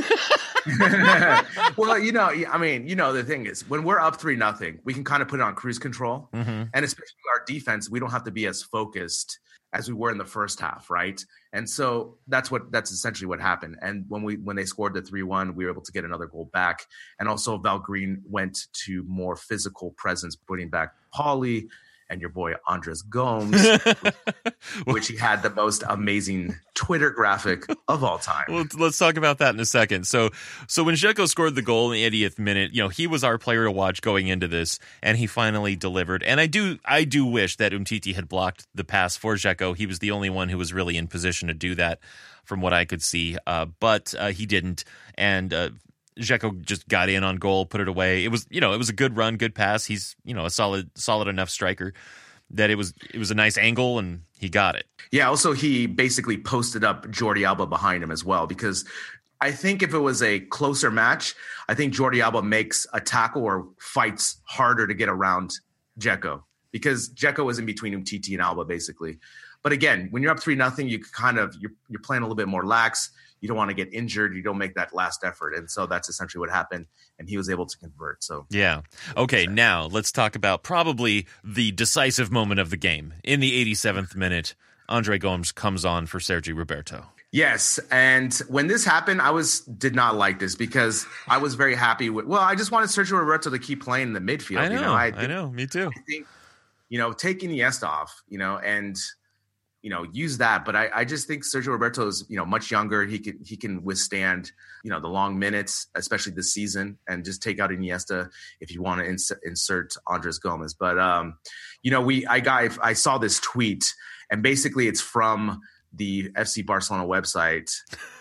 Well, you know, I mean, you know, the thing is, when we're up three nothing, we can kind of put it on cruise control, mm-hmm. and especially our defense, we don't have to be as focused as we were in the first half, right? And so that's what that's essentially what happened. And when we when they scored the three one, we were able to get another goal back, and also Valgreen went to more physical presence, putting back Pauly and your boy Andres Gomes, which, which he had the most amazing Twitter graphic of all time. Well, let's talk about that in a second. So, so when Dzeko scored the goal in the eightieth minute, you know, he was our player to watch going into this, and he finally delivered. And I do, I do wish that Umtiti had blocked the pass for Dzeko. He was the only one who was really in position to do that, from what I could see. Uh, but uh, he didn't, and uh, Dzeko just got in on goal, put it away. It was, you know, it was a good run, good pass. He's, you know, a solid, solid enough striker that it was, it was a nice angle, and he got it. Yeah. Also, he basically posted up Jordi Alba behind him as well, because I think if it was a closer match, I think Jordi Alba makes a tackle or fights harder to get around Dzeko, because Dzeko was in between Umtiti and Alba basically. But again, when you're up three nothing, you kind of you're you're playing a little bit more lax. You don't want to get injured. You don't make that last effort. And so that's essentially what happened. And he was able to convert. So yeah. Okay, now let's talk about probably the decisive moment of the game. In the eighty-seventh minute, Andre Gomes comes on for Sergi Roberto. Yes. And when this happened, I was did not like this because I was very happy with, well, I just wanted Sergio Roberto to keep playing in the midfield. I know, you know, I, I know, me too. I think, you know, take Iniesta off, you know, and you know, use that. But I, I just think Sergio Roberto is, you know, much younger. He can he can withstand, you know, the long minutes, especially this season, and just take out Iniesta if you want to ins- insert Andres Gomes. But um, you know, we I got I saw this tweet, and basically it's from the F C Barcelona website.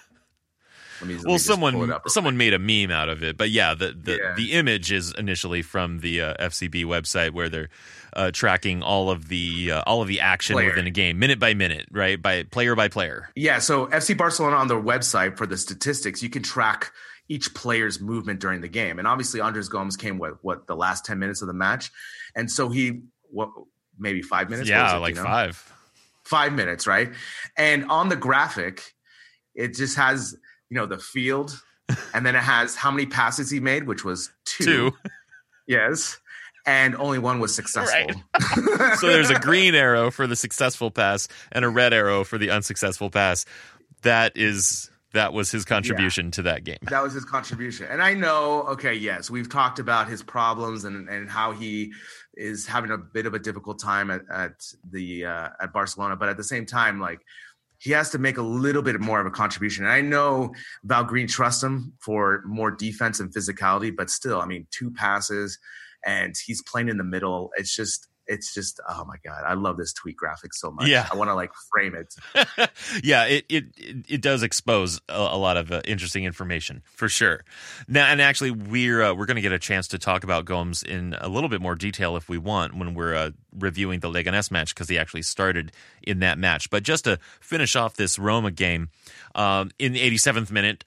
Let me, let well, me someone someone made a meme out of it, but yeah, the the, yeah. the image is initially from the uh, F C B website where they're uh, tracking all of the uh, all of the action player. within a game, minute by minute, right, by player by player. Yeah, so F C Barcelona on their website for the statistics, you can track each player's movement during the game, and obviously Andres Gomes came with what the last ten minutes of the match, and so he what maybe five minutes, yeah, it, like you know? five, five minutes, right? And on the graphic, it just has. You know, the field, and then it has how many passes he made, which was two. Two. Yes. And only one was successful. Right. So there's a green arrow for the successful pass and a red arrow for the unsuccessful pass. That is that was his contribution yeah. to that game. That was his contribution. And I know, okay, yes, we've talked about his problems and, and how he is having a bit of a difficult time at, at the uh, at Barcelona, but at the same time, like, he has to make a little bit more of a contribution. And I know Val Green trusts him for more defense and physicality, but still, I mean, two passes and he's playing in the middle. It's just, it's just, oh my God, I love this tweet graphic so much. Yeah. I want to like frame it. yeah, it, it it does expose a, a lot of uh, interesting information for sure. Now, and actually, we're uh, we're going to get a chance to talk about Gomes in a little bit more detail if we want when we're uh, reviewing the Leganés match because he actually started in that match. But just to finish off this Roma game, um, in the eighty-seventh minute,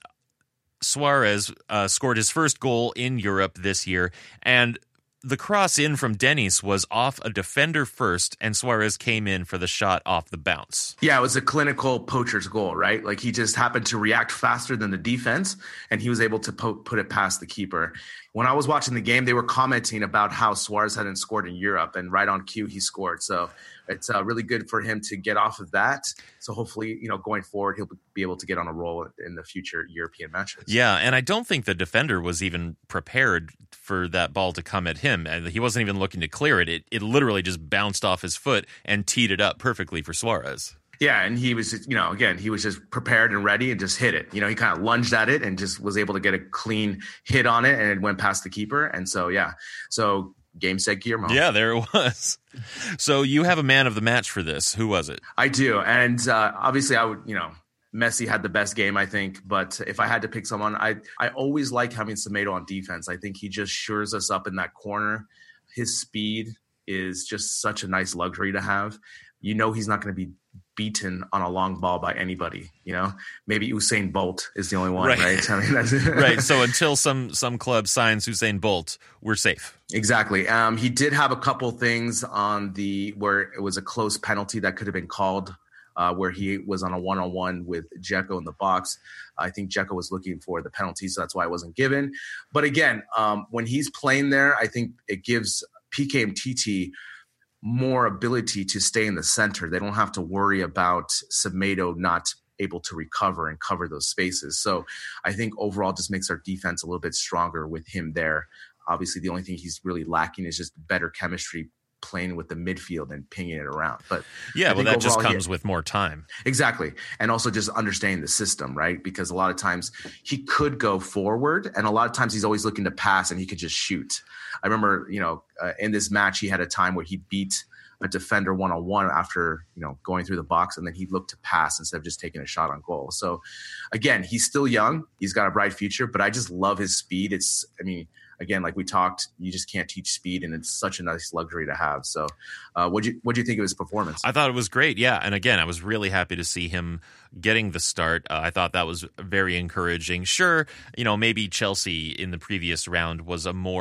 Suarez uh, scored his first goal in Europe this year, and the cross in from Dennis was off a defender first, and Suarez came in for the shot off the bounce. Yeah, it was a clinical poacher's goal, right? Like he just happened to react faster than the defense, and he was able to po- put it past the keeper. When I was watching the game, they were commenting about how Suarez hadn't scored in Europe, and right on cue, he scored. So it's uh, really good for him to get off of that. So hopefully, you know, going forward, he'll be able to get on a roll in the future European matches. Yeah, and I don't think the defender was even prepared for that ball to come at him. He wasn't even looking to clear it. It, it literally just bounced off his foot and teed it up perfectly for Suarez. Yeah, and he was, you know, again, he was just prepared and ready and just hit it. You know, he kind of lunged at it and just was able to get a clean hit on it, and it went past the keeper. And so, yeah, so game, set, Guillermo. Yeah, there it was. So you have a man of the match for this. Who was it? I do. And uh, obviously I would, you know, Messi had the best game, I think. But if I had to pick someone, I, I always like having Semedo on defense. I think he just shores us up in that corner. His speed is just such a nice luxury to have. You know, he's not going to be beaten on a long ball by anybody, you know. Maybe Usain Bolt is the only one, right? right? I mean, that's right. So until some some club signs Usain Bolt, we're safe. Exactly. Um, he did have a couple things on the where it was a close penalty that could have been called, uh, where he was on a one-on-one with Dzeko in the box. I think Dzeko was looking for the penalty, so that's why it wasn't given. But again, um, when he's playing there, I think it gives P K M T T more ability to stay in the center. They don't have to worry about Semedo not able to recover and cover those spaces. So I think overall just makes our defense a little bit stronger with him there. Obviously, the only thing he's really lacking is just better chemistry playing with the midfield and pinging it around. But yeah, well, that just comes he, with more time. Exactly. And also just understanding the system, right? Because a lot of times he could go forward, and a lot of times he's always looking to pass and he could just shoot. I remember, you know, uh, in this match, he had a time where he beat a defender one-on-one after, you know, going through the box, and then he looked to pass instead of just taking a shot on goal. So again, he's still young. He's got a bright future, but I just love his speed. It's, I mean, again, like we talked, you just can't teach speed, and it's such a nice luxury to have. So uh, what'd you, what'd you think of his performance? I thought it was great. Yeah. And again, I was really happy to see him getting the start. Uh, I thought that was very encouraging. Sure, you know, maybe Chelsea in the previous round was a more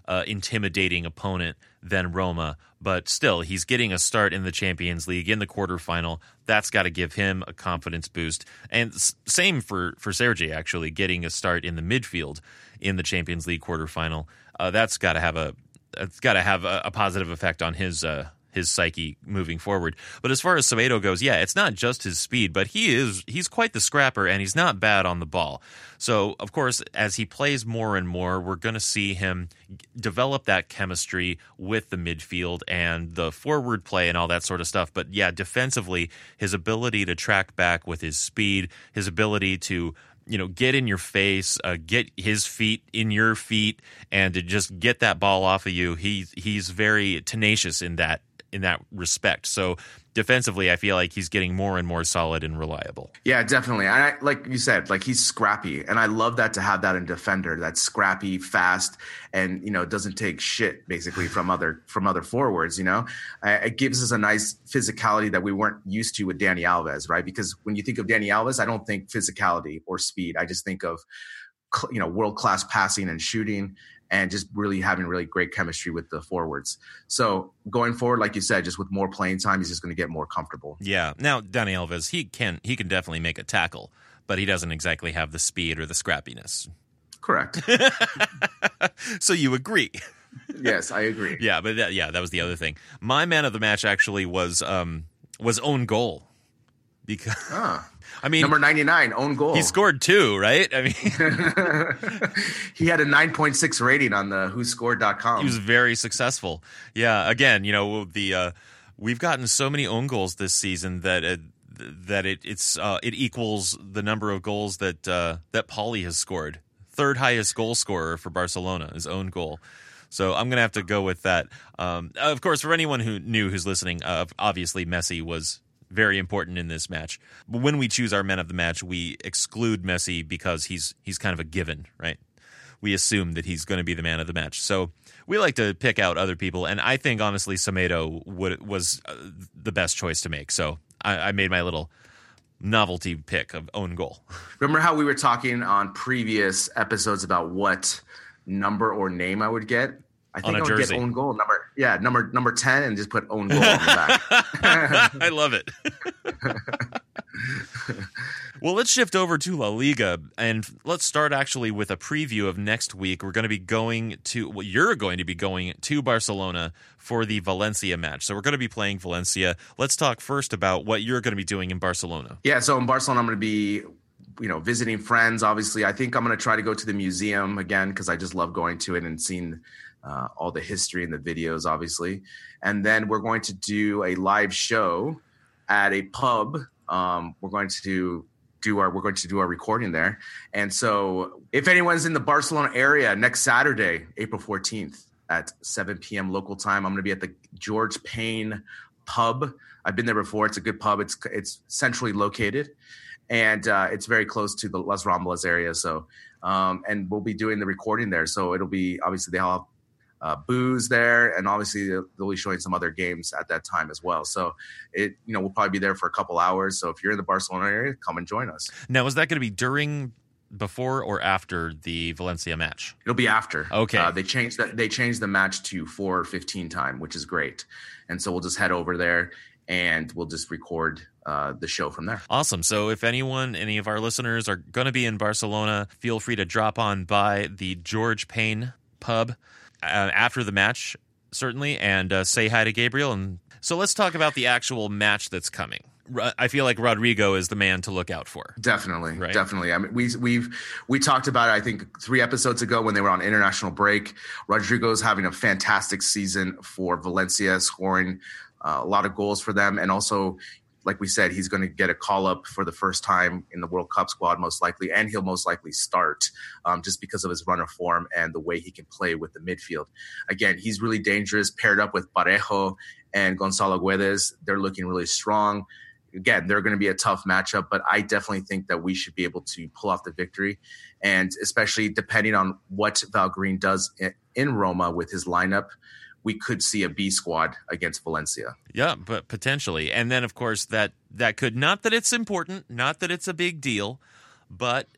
uh, intimidating opponent than Roma, but still, he's getting a start in the Champions League in the quarterfinal. That's got to give him a confidence boost. And s- same for, for Sergej, actually, getting a start in the midfield in the Champions League quarterfinal. Uh, that's got to have a it's got to have a, a positive effect on his uh, his psyche moving forward. But as far as Semedo goes, yeah, it's not just his speed, but he is he's quite the scrapper, and he's not bad on the ball. So, of course, as he plays more and more, we're going to see him develop that chemistry with the midfield and the forward play and all that sort of stuff. But yeah, defensively, his ability to track back with his speed, his ability to you know, get in your face, uh, get his feet in your feet, and to just get that ball off of you. He's he's very tenacious in that in that respect. So defensively, I feel like he's getting more and more solid and reliable. Yeah, definitely. And I, like you said, like he's scrappy, and I love that to have that in defender. That's scrappy, fast, and you know doesn't take shit basically from other from other forwards. You know, uh, it gives us a nice physicality that we weren't used to with Dani Alves, right? Because when you think of Dani Alves, I don't think physicality or speed. I just think of you know world class passing and shooting, and just really having really great chemistry with the forwards. So going forward, like you said, just with more playing time, he's just going to get more comfortable. Yeah. Now, Dani Alves, he can he can definitely make a tackle, but he doesn't exactly have the speed or the scrappiness. Correct. So you agree? Yes, I agree. Yeah, but that, yeah, that was the other thing. My man of the match actually was um, was own goal. Because ah. I mean, number ninety-nine, own goal. He scored two, right? I mean, he had a nine point six rating on the who scored dot com. He was very successful. Yeah, again, you know, the uh, we've gotten so many own goals this season that it, that it it's uh, it equals the number of goals that uh, that Pauly has scored. Third highest goal scorer for Barcelona, his own goal. So I'm going to have to go with that. Um, of course, for anyone who knew who's listening, uh, obviously Messi was very important in this match. But when we choose our men of the match, we exclude Messi because he's he's kind of a given, right? We assume that he's going to be the man of the match. So we like to pick out other people, and I think, honestly, Semedo would, was uh, the best choice to make. So I, I made my little novelty pick of own goal. Remember how we were talking on previous episodes about what number or name I would get? I think I would jersey. get own goal number. Yeah, number number ten, and just put own goal on the back. I love it. Well, let's shift over to La Liga, and let's start actually with a preview of next week. We're going to be going to, well, you're going to be going to Barcelona for the Valencia match. So we're going to be playing Valencia. Let's talk first about what you're going to be doing in Barcelona. Yeah, so in Barcelona, I'm going to be, you know, visiting friends. Obviously, I think I'm going to try to go to the museum again because I just love going to it and seeing uh, all the history and the videos, obviously. And then we're going to do a live show at a pub. Um, we're going to do. do our we're going to do our recording there. And so if anyone's in the Barcelona area next Saturday, April fourteenth at seven p.m. local time, I'm going to be at the George Payne pub. I've been there before. It's a good pub. It's it's centrally located, and uh, it's very close to the Las Ramblas area. So um, and we'll be doing the recording there. So it'll be, obviously they all have Uh, booze there, and obviously they'll be showing some other games at that time as well. So it, you know, we'll probably be there for a couple hours. So if you're in the Barcelona area, come and join us. Now, is that going to be during, before, or after the Valencia match? It'll be after. Okay. Uh, they changed that. They changed the match to four fifteen time, which is great. And so we'll just head over there and we'll just record uh, the show from there. Awesome. So if anyone, any of our listeners are going to be in Barcelona, feel free to drop on by the George Payne pub Uh, after the match, certainly, and uh, say hi to Gabriel. And so let's talk about the actual match that's coming. I feel like Rodrigo is the man to look out for. Definitely, right? Definitely. I mean, we we've we talked about it, I think, three episodes ago when they were on international break. Rodrigo's having a fantastic season for Valencia, scoring uh, a lot of goals for them, and also, like we said, he's going to get a call-up for the first time in the World Cup squad, most likely, and he'll most likely start um, just because of his run of form and the way he can play with the midfield. Again, he's really dangerous, paired up with Parejo and Gonzalo Guedes. They're looking really strong. Again, they're going to be a tough matchup, but I definitely think that we should be able to pull off the victory, and especially depending on what Valgreen does in Roma with his lineup, we could see a B squad against Valencia. Yeah, but potentially. And then, of course, that, that could, not that it's important, not that it's a big deal, but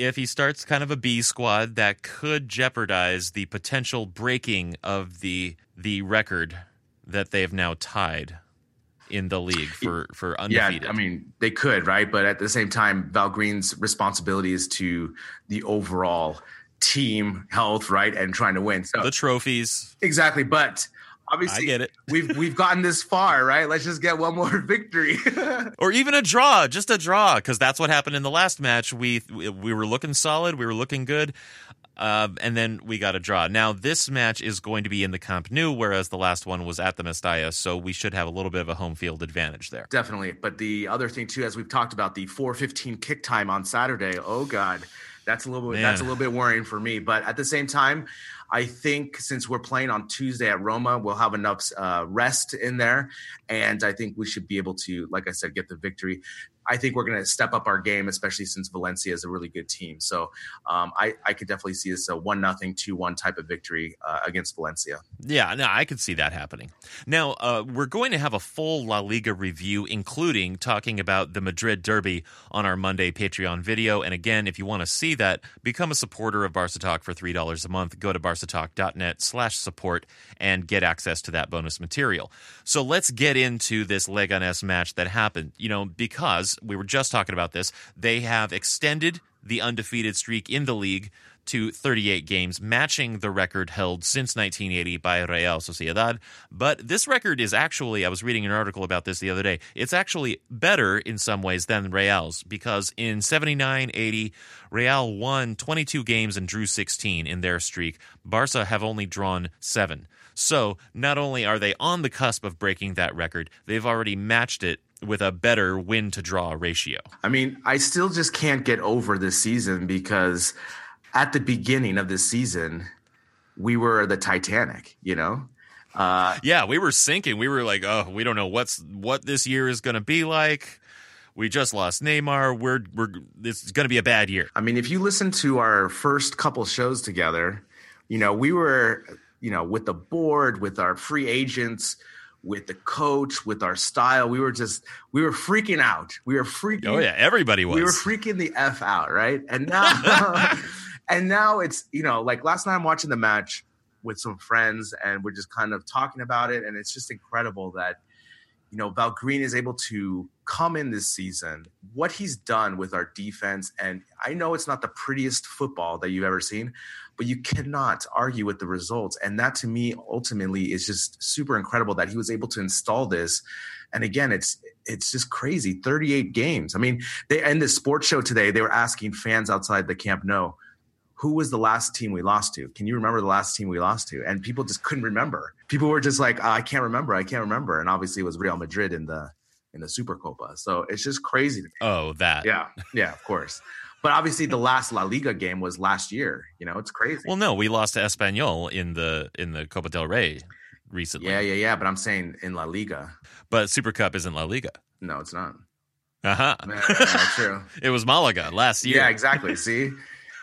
if he starts kind of a B squad, that could jeopardize the potential breaking of the the record that they have now tied in the league for, for undefeated. Yeah, I mean, they could, right? But at the same time, Val Green's responsibility is to the overall team health, right? And trying to win. So the trophies. Exactly. But obviously, I get it. we've we've gotten this far, right? Let's just get one more victory. Or even a draw, just a draw, because that's what happened in the last match. We we were looking solid, we were looking good, uh, and then we got a draw. Now, this match is going to be in the Camp Nou, whereas the last one was at the Mestalla, so we should have a little bit of a home field advantage there. Definitely. But the other thing, too, as we've talked about, the four fifteen kick time on Saturday, oh, God, that's a little bit, that's a little bit worrying for me. But at the same time, I think since we're playing on Tuesday at Roma, we'll have enough uh, rest in there. And I think we should be able to, like I said, get the victory. I think we're going to step up our game, especially since Valencia is a really good team. So um, I, I could definitely see this a one nothing, two one type of victory uh, against Valencia. Yeah, no, I could see that happening. Now, uh, we're going to have a full La Liga review, including talking about the Madrid Derby on our Monday Patreon video. And again, if you want to see that, become a supporter of Barca Talk for three dollars a month. Go to barcatalk.net slash support and get access to that bonus material. So let's get into this Leganés match that happened, you know, because we were just talking about this. They have extended the undefeated streak in the league to thirty-eight games, matching the record held since nineteen eighty by Real Sociedad. But this record is actually, I was reading an article about this the other day, it's actually better in some ways than Real's, because in seventy-nine eighty, Real won twenty-two games and drew sixteen in their streak. Barca have only drawn seven. So not only are they on the cusp of breaking that record, they've already matched it with a better win-to-draw ratio. I mean, I still just can't get over this season because at the beginning of this season, we were the Titanic, you know? Uh, yeah, we were sinking. We were like, oh, we don't know what's what this year is going to be like. We just lost Neymar. We're we're this is going to be a bad year. I mean, if you listen to our first couple shows together, you know, we were, you know, with the board, with our free agents, with the coach, with our style, we were just, we were freaking out. We were freaking. Oh yeah, everybody was. We were freaking the F out, right? And now, and now it's, you know, like last night I'm watching the match with some friends and we're just kind of talking about it. And it's just incredible that, you know, Val Green is able to come in this season, what he's done with our defense. And I know it's not the prettiest football that you've ever seen, but you cannot argue with the results. And that to me, ultimately, is just super incredible that he was able to install this. And again, it's it's just crazy. thirty-eight games. I mean, they in the sports show today, they were asking fans outside the Camp Nou, who was the last team we lost to? Can you remember the last team we lost to? And people just couldn't remember. People were just like, oh, I can't remember. I can't remember. And obviously it was Real Madrid in the in the Supercopa. So it's just crazy to me. Oh, that. Yeah. Yeah, of course. But obviously the last La Liga game was last year. You know, it's crazy. Well, no, we lost to Espanyol in the in the Copa del Rey recently. Yeah, yeah, yeah. But I'm saying in La Liga. But Super Cup isn't La Liga. No, it's not. Uh-huh. Yeah, yeah, true. It was Malaga last year. Yeah, exactly. See?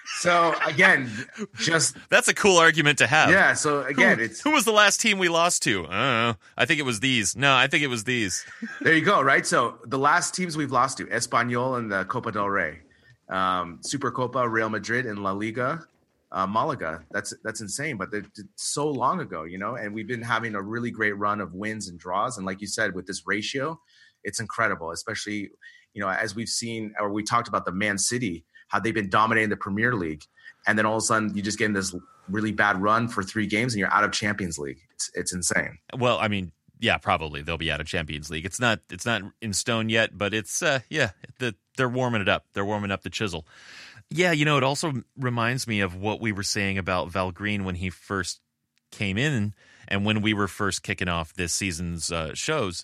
So again, just that's a cool argument to have. Yeah. So again, who, it's who was the last team we lost to? I don't know. I think it was these. No, I think it was these. There you go. Right. So the last teams we've lost to: Espanyol and the Copa del Rey, um, Supercopa, Real Madrid, and La Liga, uh, Malaga. That's that's insane. But it's so long ago, you know. And we've been having a really great run of wins and draws. And like you said, with this ratio, it's incredible. Especially, you know, as we've seen, or we talked about the Man City, how they've been dominating the Premier League. And then all of a sudden you just get in this really bad run for three games and you're out of Champions League. It's it's insane. Well, I mean, yeah, probably they'll be out of Champions League. It's not it's not in stone yet, but it's, uh, yeah, the, they're warming it up. They're warming up the chisel. Yeah, you know, it also reminds me of what we were saying about Val Green when he first came in and when we were first kicking off this season's uh, shows.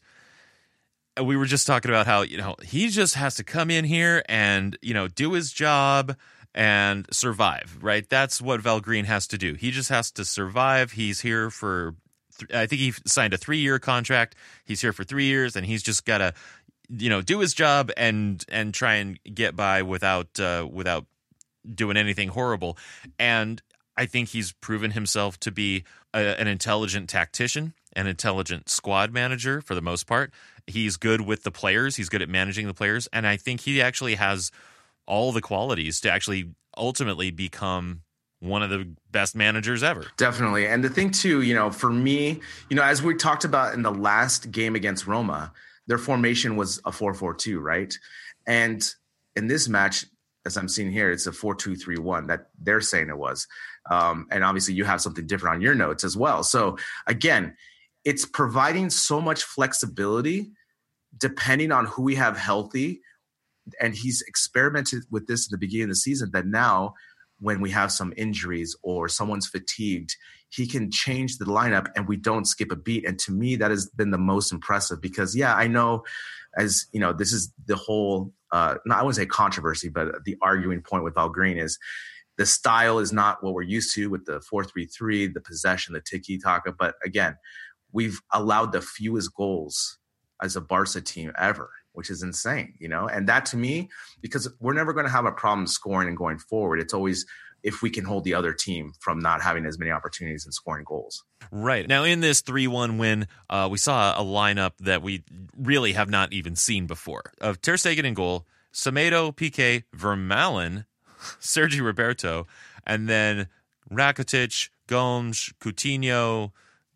We were just talking about how, you know, he just has to come in here and, you know, do his job and survive, right? That's what Val Green has to do. He just has to survive. He's here for, th- I think he signed a three-year contract. He's here for three years, and he's just got to, you know, do his job and and try and get by without uh, without doing anything horrible. And I think he's proven himself to be a, an intelligent tactician, an intelligent squad manager for the most part. He's good with the players. He's good at managing the players. And I think he actually has all the qualities to actually ultimately become one of the best managers ever. Definitely. And the thing too, you know, for me, you know, as we talked about in the last game against Roma, their formation was a four four two, right? And in this match, as I'm seeing here, it's a four two three one that they're saying it was. Um, and obviously you have something different on your notes as well. So again, it's providing so much flexibility depending on who we have healthy. And he's experimented with this at the beginning of the season that now when we have some injuries or someone's fatigued, he can change the lineup and we don't skip a beat. And to me, that has been the most impressive because, yeah, I know as, you know, this is the whole, uh, not, I wouldn't say controversy, but the arguing point with Al Green is the style is not what we're used to with the four three three, the possession, the tiki-taka. But again, we've allowed the fewest goals as a Barca team ever, which is insane, you know? And that to me, because we're never going to have a problem scoring and going forward. It's always if we can hold the other team from not having as many opportunities and scoring goals. Right. Now, in this three one win, uh, we saw a lineup that we really have not even seen before. Of Ter Stegen in goal, Semedo, Piqué, Vermaelen, Sergi Roberto, and then Rakitic, Gomes, Coutinho,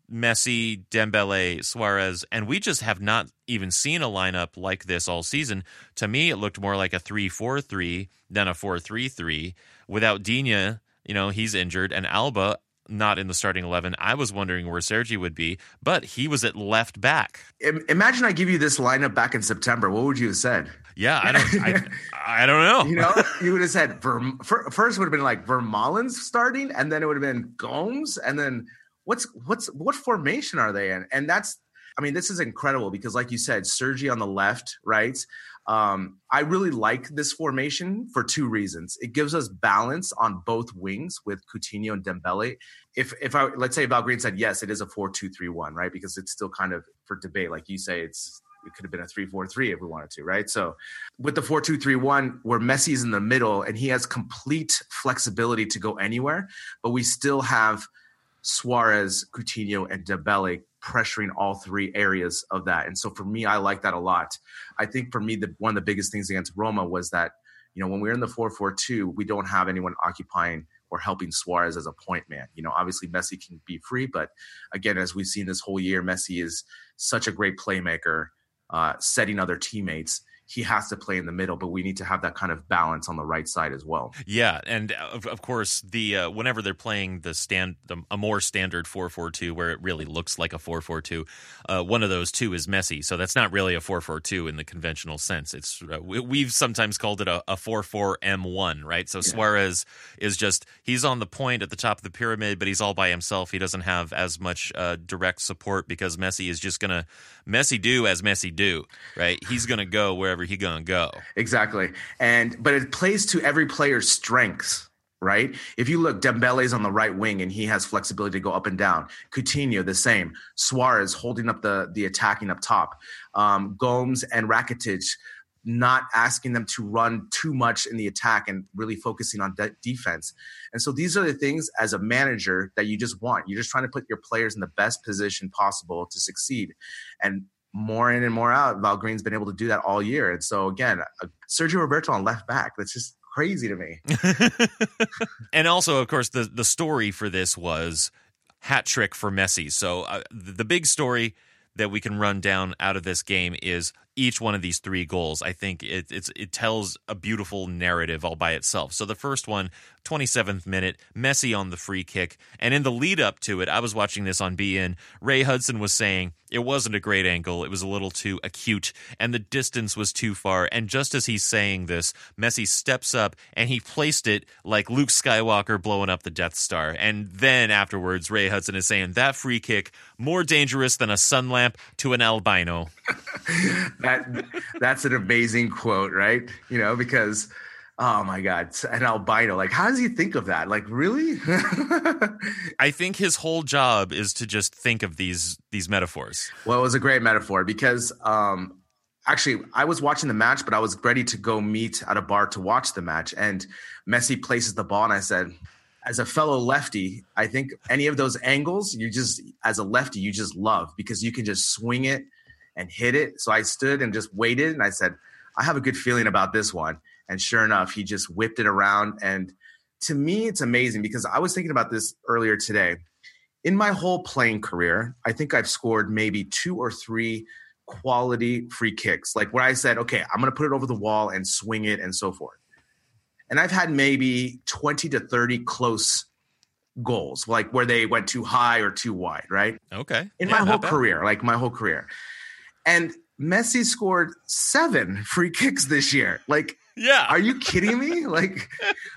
Messi, Dembele, Suarez, and we just have not even seen a lineup like this all season. To me, it looked more like a three four three than a four three three. Without Digne, you know, he's injured, and Alba not in the starting eleven. I was wondering where Sergi would be, but he was at left back. Imagine I give you this lineup back in September. What would you have said? Yeah, I don't, I, I don't know. You know, you would have said Verm- first would have been like Vermaelen's starting, and then it would have been Gomes, and then. What's what's what formation are they in? And that's, I mean, this is incredible because, like you said, Sergi on the left, right? Um, I really like this formation for two reasons. It gives us balance on both wings with Coutinho and Dembele. If if I let's say Val Green said yes, it is a four two three one, right? Because it's still kind of for debate, like you say, it's it could have been a three four three if we wanted to, right? So with the four two three one, where Messi's in the middle and he has complete flexibility to go anywhere, but we still have Suarez, Coutinho, and Dembele pressuring all three areas of that. And so for me, I like that a lot. I think for me, the one of the biggest things against Roma was that, you know, when we're in the four four two, we don't have anyone occupying or helping Suarez as a point man. You know, obviously Messi can be free, but again, as we've seen this whole year, Messi is such a great playmaker, uh, setting other teammates. He has to play in the middle, but we need to have that kind of balance on the right side as well. Yeah, and of, of course, the uh, whenever they're playing the stand, the, a more standard four four two, where it really looks like a four four two, uh, one of those two is Messi. So that's not really a four four two in the conventional sense. It's uh, we, we've sometimes called it a, a four four M one, right? So yeah. Suarez is just he's on the point at the top of the pyramid, but he's all by himself. He doesn't have as much uh, direct support because Messi is just gonna Messi do as Messi do, right? He's gonna go wherever he gonna go. Exactly. And but it plays to every player's strengths, right? If you look, Dembele's on the right wing and he has flexibility to go up and down. Coutinho, the same. Suarez holding up the the attacking up top. Um, Gomes and Rakitic not asking them to run too much in the attack and really focusing on de- defense. And so these are the things as a manager that you just want. You're just trying to put your players in the best position possible to succeed. And more in and more out, Val Green's been able to do that all year. And so, again, uh, Sergio Roberto on left back, that's just crazy to me. And also, of course, the, the story for this was hat trick for Messi. So uh, the, the big story that we can run down out of this game is each one of these three goals. I think it, it's, it tells a beautiful narrative all by itself. So the first one, twenty-seventh minute, Messi on the free kick. And in the lead up to it, I was watching this on B N. Ray Hudson was saying it wasn't a great angle. It was a little too acute and the distance was too far. And just as he's saying this, Messi steps up and he placed it like Luke Skywalker blowing up the Death Star. And then afterwards, Ray Hudson is saying that free kick more dangerous than a sun lamp to an albino. that that's an amazing quote, right? You know, because oh my God, an albino. Like, how does he think of that? Like, really? I think his whole job is to just think of these these metaphors. Well, it was a great metaphor because um, actually I was watching the match, but I was ready to go meet at a bar to watch the match. And Messi places the ball, and I said, as a fellow lefty, I think any of those angles, you just, as a lefty, you just love because you can just swing it and hit it. So I stood and just waited, and I said, I have a good feeling about this one. And sure enough, he just whipped it around. And to me, it's amazing because I was thinking about this earlier today. In my whole playing career, I think I've scored maybe two or three quality free kicks, like where I said, okay, I'm going to put it over the wall and swing it and so forth. And I've had maybe twenty to thirty close goals, like where they went too high or too wide, right? Okay. In Yeah, my not whole bad. career, like my whole career. And Messi scored seven free kicks this year. Like, Yeah. are you kidding me? Like,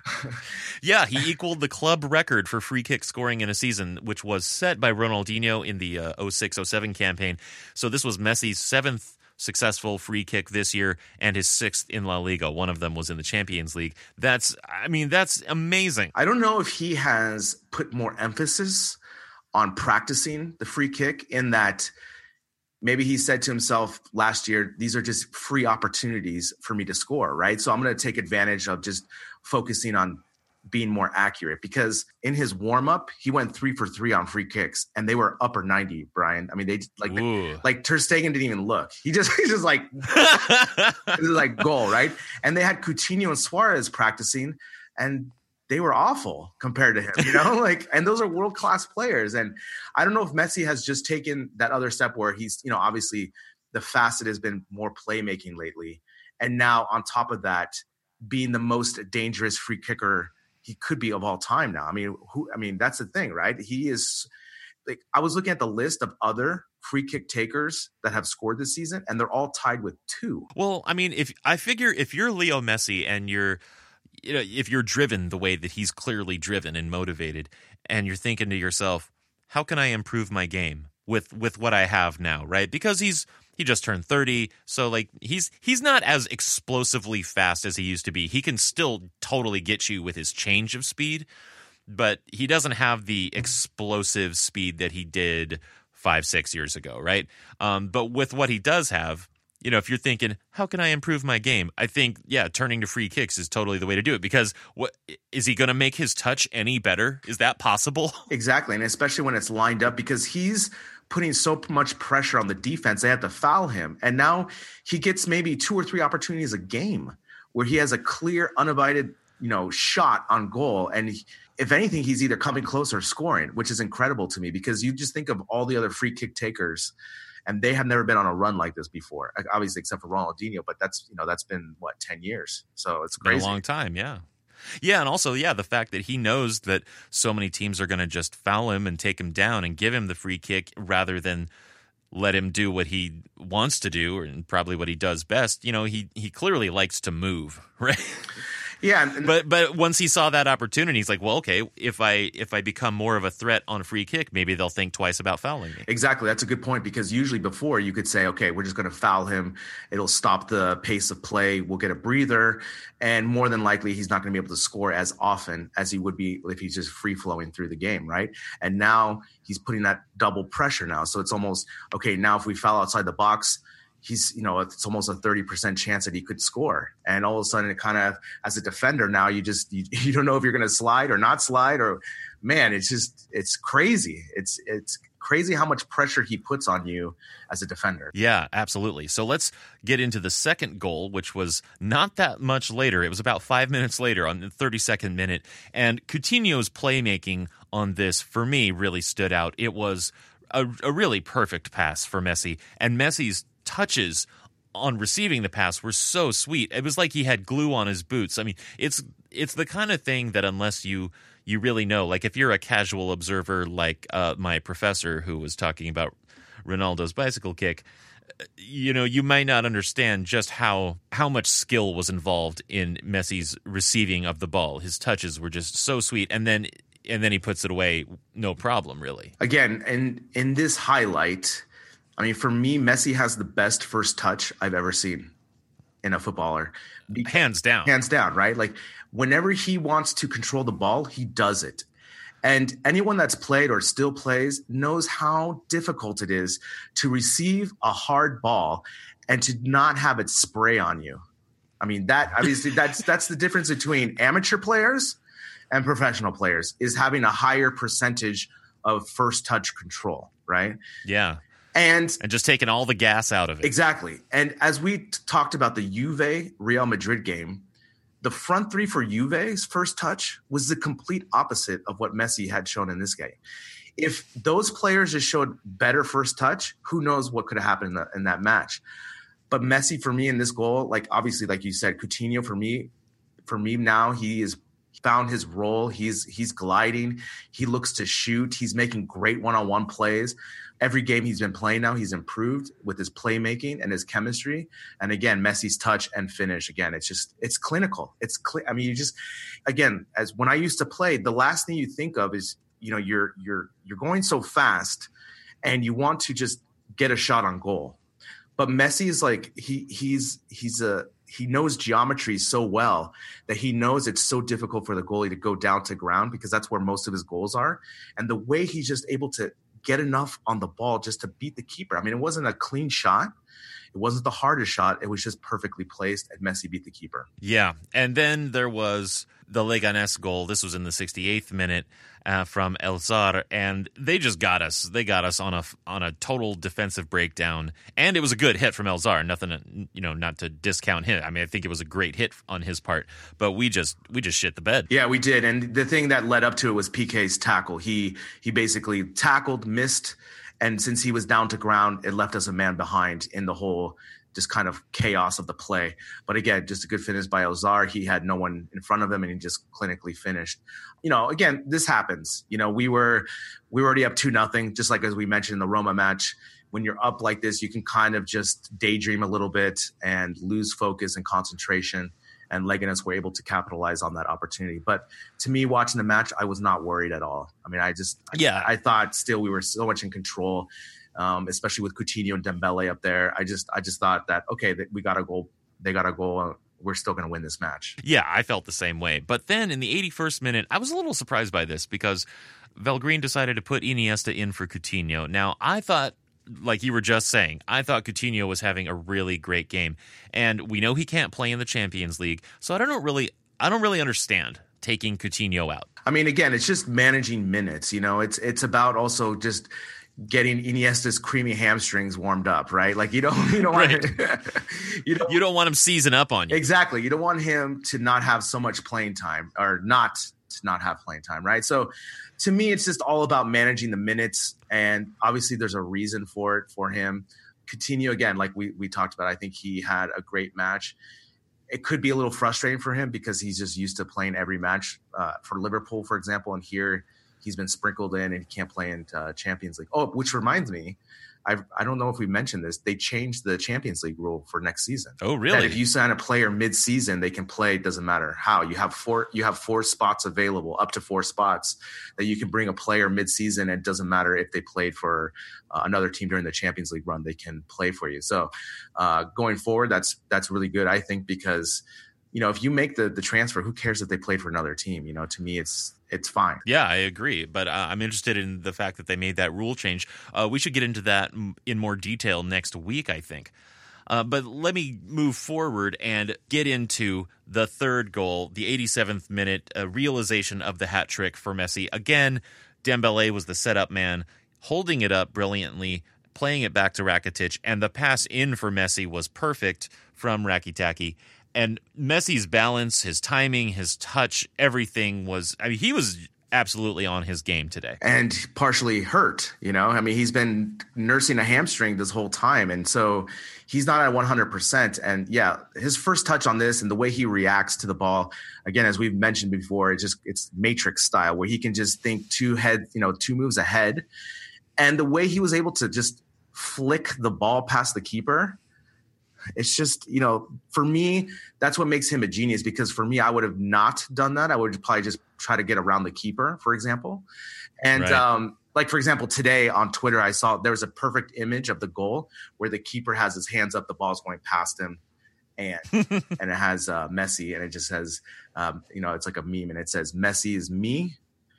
Yeah, he equaled the club record for free kick scoring in a season, which was set by Ronaldinho in the uh, oh six oh seven campaign. So this was Messi's seventh successful free kick this year and his sixth in La Liga. One of them was in the Champions League. That's, I mean, that's amazing. I don't know if he has put more emphasis on practicing the free kick, in that maybe he said to himself last year, these are just free opportunities for me to score, right? So I'm going to take advantage of just focusing on being more accurate, because in his warm-up, he went three for three on free kicks and they were upper ninety, Brian. I mean, they like, Ooh. like Ter Stegen didn't even look. He just, he's just like, this is like goal, right? And they had Coutinho and Suarez practicing and they were awful compared to him, you know, like, and those are world-class players. And I don't know if Messi has just taken that other step where he's, you know, obviously the facet has been more playmaking lately. And now on top of that, being the most dangerous free kicker he could be of all time now. I mean, who, I mean, that's the thing, right? He is like, I was looking at the list of other free kick takers that have scored this season, and they're all tied with two. Well, I mean, if I figure if you're Leo Messi and you're, you know, if you're driven the way that he's clearly driven and motivated, and you're thinking to yourself, how can I improve my game with with what I have now, right? Because he's he just turned thirty, so like he's he's not as explosively fast as he used to be. He can still totally get you with his change of speed, but he doesn't have the explosive speed that he did five, six years ago, right? Um, but with what he does have, you know, if you're thinking, how can I improve my game? I think, yeah, turning to free kicks is totally the way to do it, because what is he going to make his touch any better? Is that possible? Exactly, and especially when it's lined up, because he's putting so much pressure on the defense. They have to foul him. And now he gets maybe two or three opportunities a game where he has a clear, uninvited, you know, shot on goal. And he, if anything, he's either coming close or scoring, which is incredible to me, because you just think of all the other free kick takers and they have never been on a run like this before, obviously, except for Ronaldinho. But that's, you know, that's been what, ten years. So it's crazy. Been a long time. Yeah. Yeah, and also, yeah, the fact that he knows that so many teams are going to just foul him and take him down and give him the free kick rather than let him do what he wants to do, and probably what he does best. You know, he he clearly likes to move, right? Yeah, and, but but once he saw that opportunity, he's like, well, okay, if I if I become more of a threat on a free kick, maybe they'll think twice about fouling me. Exactly. That's a good point, because usually before you could say, okay, we're just going to foul him. It'll stop the pace of play. We'll get a breather. And more than likely, he's not going to be able to score as often as he would be if he's just free flowing through the game, right? And now he's putting that double pressure now. So it's almost, okay, now if we foul outside the box, he's, you know, it's almost a thirty percent chance that he could score. And all of a sudden it kind of, as a defender now, you just, you, you don't know if you're going to slide or not slide, or man, it's just, it's crazy. It's, it's crazy how much pressure he puts on you as a defender. Yeah, absolutely. So let's get into the second goal, which was not that much later. It was about five minutes later on the thirty-second minute. And Coutinho's playmaking on this, for me, really stood out. It was a, a really perfect pass for Messi. And Messi's touches on receiving the pass were so sweet. It was like he had glue on his boots. I mean, it's it's the kind of thing that unless you you really know, like if you're a casual observer like uh, my professor who was talking about Ronaldo's bicycle kick, you know, you might not understand just how how much skill was involved in Messi's receiving of the ball. His touches were just so sweet, and then and then he puts it away, no problem, really. Again, and in this highlight, I mean, for me, Messi has the best first touch I've ever seen in a footballer. Hands down. Hands down, right? Like, whenever he wants to control the ball, he does it. And anyone that's played or still plays knows how difficult it is to receive a hard ball and to not have it spray on you. I mean, that obviously that's that's the difference between amateur players and professional players, is having a higher percentage of first touch control, right? Yeah. And, and just taking all the gas out of it. Exactly. And as we t- talked about the Juve Real Madrid game, the front three for Juve's first touch was the complete opposite of what Messi had shown in this game. If those players just showed better first touch, who knows what could have happened in, the, in that match. But Messi, for me, in this goal, like obviously, like you said, Coutinho, for me, for me now, he is found his role. He's he's gliding. He looks to shoot. He's making great one-on-one plays. Every game he's been playing now, he's improved with his playmaking and his chemistry. And again, Messi's touch and finish. Again, it's just it's clinical. It's cl- I mean, you just again, as when I used to play, the last thing you think of is you know you're you're you're going so fast, and you want to just get a shot on goal. But Messi is like he he's he's a he knows geometry so well that he knows it's so difficult for the goalie to go down to ground because that's where most of his goals are. And the way he's just able to get enough on the ball just to beat the keeper. I mean, it wasn't a clean shot. It wasn't the hardest shot. It was just perfectly placed, and Messi beat the keeper. Yeah, and then there was the Leganés goal. This was in the sixty-eighth minute uh, from El Zar, and they just got us. They got us on a on a total defensive breakdown, and it was a good hit from El Zar. Nothing, you know, not to discount him. I mean, I think it was a great hit on his part, but we just we just shit the bed. Yeah, we did, and the thing that led up to it was P K's tackle. He he basically tackled, missed. And since he was down to ground, it left us a man behind in the whole just kind of chaos of the play. But again, just a good finish by El Zar. He had no one in front of him, and he just clinically finished. You know, again, this happens. You know, we were we were already up two nothing, just like as we mentioned in the Roma match. When you're up like this, you can kind of just daydream a little bit and lose focus and concentration. And Leganés were able to capitalize on that opportunity. But to me, watching the match, I was not worried at all. I mean, I just, yeah, I, I thought still we were so much in control, um, especially with Coutinho and Dembele up there. I just, I just thought that okay, that we got to go, they got to go. We're still going to win this match. Yeah, I felt the same way. But then in the eighty-first minute, I was a little surprised by this because Valgrin decided to put Iniesta in for Coutinho. Now, I thought, like you were just saying, I thought Coutinho was having a really great game, and we know he can't play in the Champions League, so I don't really, I don't really understand taking Coutinho out. I mean, again, it's just managing minutes. You know, it's it's about also just getting Iniesta's creamy hamstrings warmed up, right? Like you don't, you don't want, right. you don't, you don't want him seizing up on you. Exactly. You don't want him to not have so much playing time, or not to not have playing time, right? So. To me, it's just all about managing the minutes, and obviously there's a reason for it for him. Coutinho, again, like we, we talked about, I think he had a great match. It could be a little frustrating for him because he's just used to playing every match uh, for Liverpool, for example, and here he's been sprinkled in and he can't play in uh, Champions League. Oh, which reminds me, I I don't know if we mentioned this. They changed the Champions League rule for next season. Oh, really? That if you sign a player mid-season, they can play. It doesn't matter how. You have four. You have four spots available, up to four spots that you can bring a player mid-season. And it doesn't matter if they played for uh, another team during the Champions League run. They can play for you. So uh, going forward, that's that's really good, I think, because you know if you make the the transfer, who cares if they played for another team? You know, to me, it's. It's fine. Yeah, I agree. But uh, I'm interested in the fact that they made that rule change. Uh, we should get into that in more detail next week, I think. Uh, but let me move forward and get into the third goal, the eighty-seventh minute uh, realization of the hat trick for Messi. Again, Dembele was the setup man, holding it up brilliantly, playing it back to Rakitic, and the pass in for Messi was perfect from Rakitaki. And Messi's balance, his timing, his touch, everything was, I mean, he was absolutely on his game today. And partially hurt, you know? I mean, he's been nursing a hamstring this whole time. And so he's not at one hundred percent. And yeah, his first touch on this and the way he reacts to the ball, again, as we've mentioned before, it's just, it's Matrix style where he can just think two head, you know, two moves ahead. And the way he was able to just flick the ball past the keeper, it's just, you know, for me, that's what makes him a genius, because for me, I would have not done that. I would probably just try to get around the keeper, for example. And right. um, like, for example, today on Twitter, I saw there was a perfect image of the goal where the keeper has his hands up, the ball's going past him. And and it has uh, Messi, and it just says, um, you know, it's like a meme, and it says, Messi is me.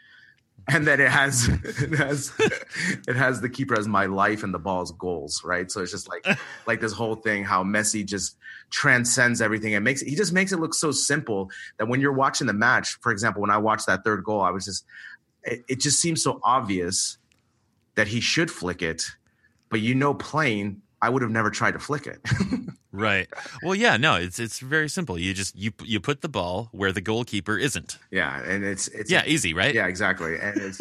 And then it has it has it has the keeper as my life and the ball's goals, right? So it's just like like this whole thing, how Messi just transcends everything and makes he just makes it look so simple that when you're watching the match, for example, when I watched that third goal, I was just it, it just seems so obvious that he should flick it, but you know, playing, I would have never tried to flick it. Right. Well, yeah, no, it's it's very simple. You just you you put the ball where the goalkeeper isn't. Yeah, and it's it's yeah, easy, right? Yeah, exactly. And it's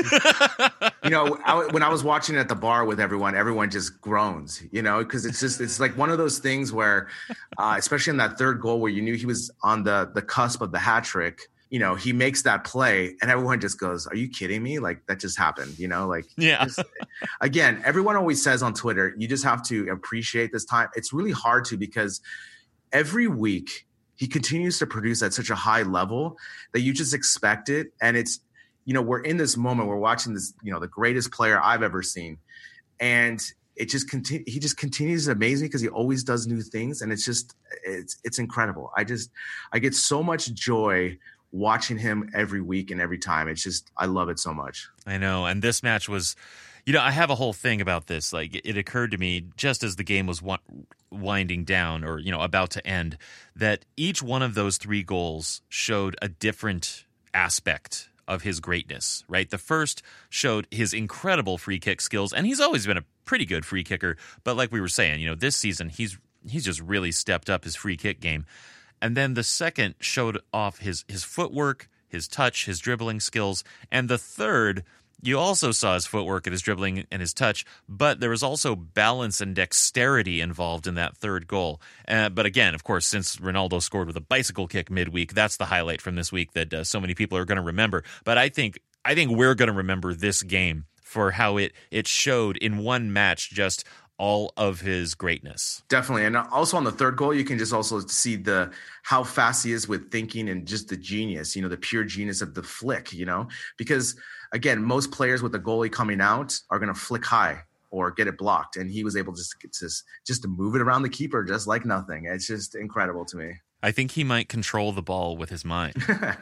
you know, I, when I was watching at the bar with everyone, everyone just groans, you know, because it's just it's like one of those things where, uh, especially in that third goal where you knew he was on the the cusp of the hat trick. You know, he makes that play and everyone just goes, are you kidding me? Like that just happened, you know, like, yeah. just, again, everyone always says on Twitter, you just have to appreciate this time. It's really hard to, because every week he continues to produce at such a high level that you just expect it. And it's, you know, we're in this moment, we're watching this, you know, the greatest player I've ever seen. And it just continue, he just continues to amaze me because he always does new things. And it's just, it's, it's incredible. I just, I get so much joy watching him every week and every time. It's just, I love it so much. I know. And this match was, you know, I have a whole thing about this. Like, it occurred to me just as the game was w- winding down or, you know, about to end, that each one of those three goals showed a different aspect of his greatness, right? The first showed his incredible free kick skills, and he's always been a pretty good free kicker. But like we were saying, you know, this season, he's he's just really stepped up his free kick game. And then the second showed off his his footwork, his touch, his dribbling skills. And the third, you also saw his footwork and his dribbling and his touch, but there was also balance and dexterity involved in that third goal. Uh, but again, of course, since Ronaldo scored with a bicycle kick midweek, that's the highlight from this week that uh, so many people are going to remember. But I think I think we're going to remember this game for how it it showed in one match just all of his greatness. Definitely. And also on the third goal, you can just also see the how fast he is with thinking and just the genius, you know, the pure genius of the flick, you know, because again, most players with the goalie coming out are going to flick high or get it blocked. And he was able to just, just, just to move it around the keeper just like nothing. It's just incredible to me. I think he might control the ball with his mind.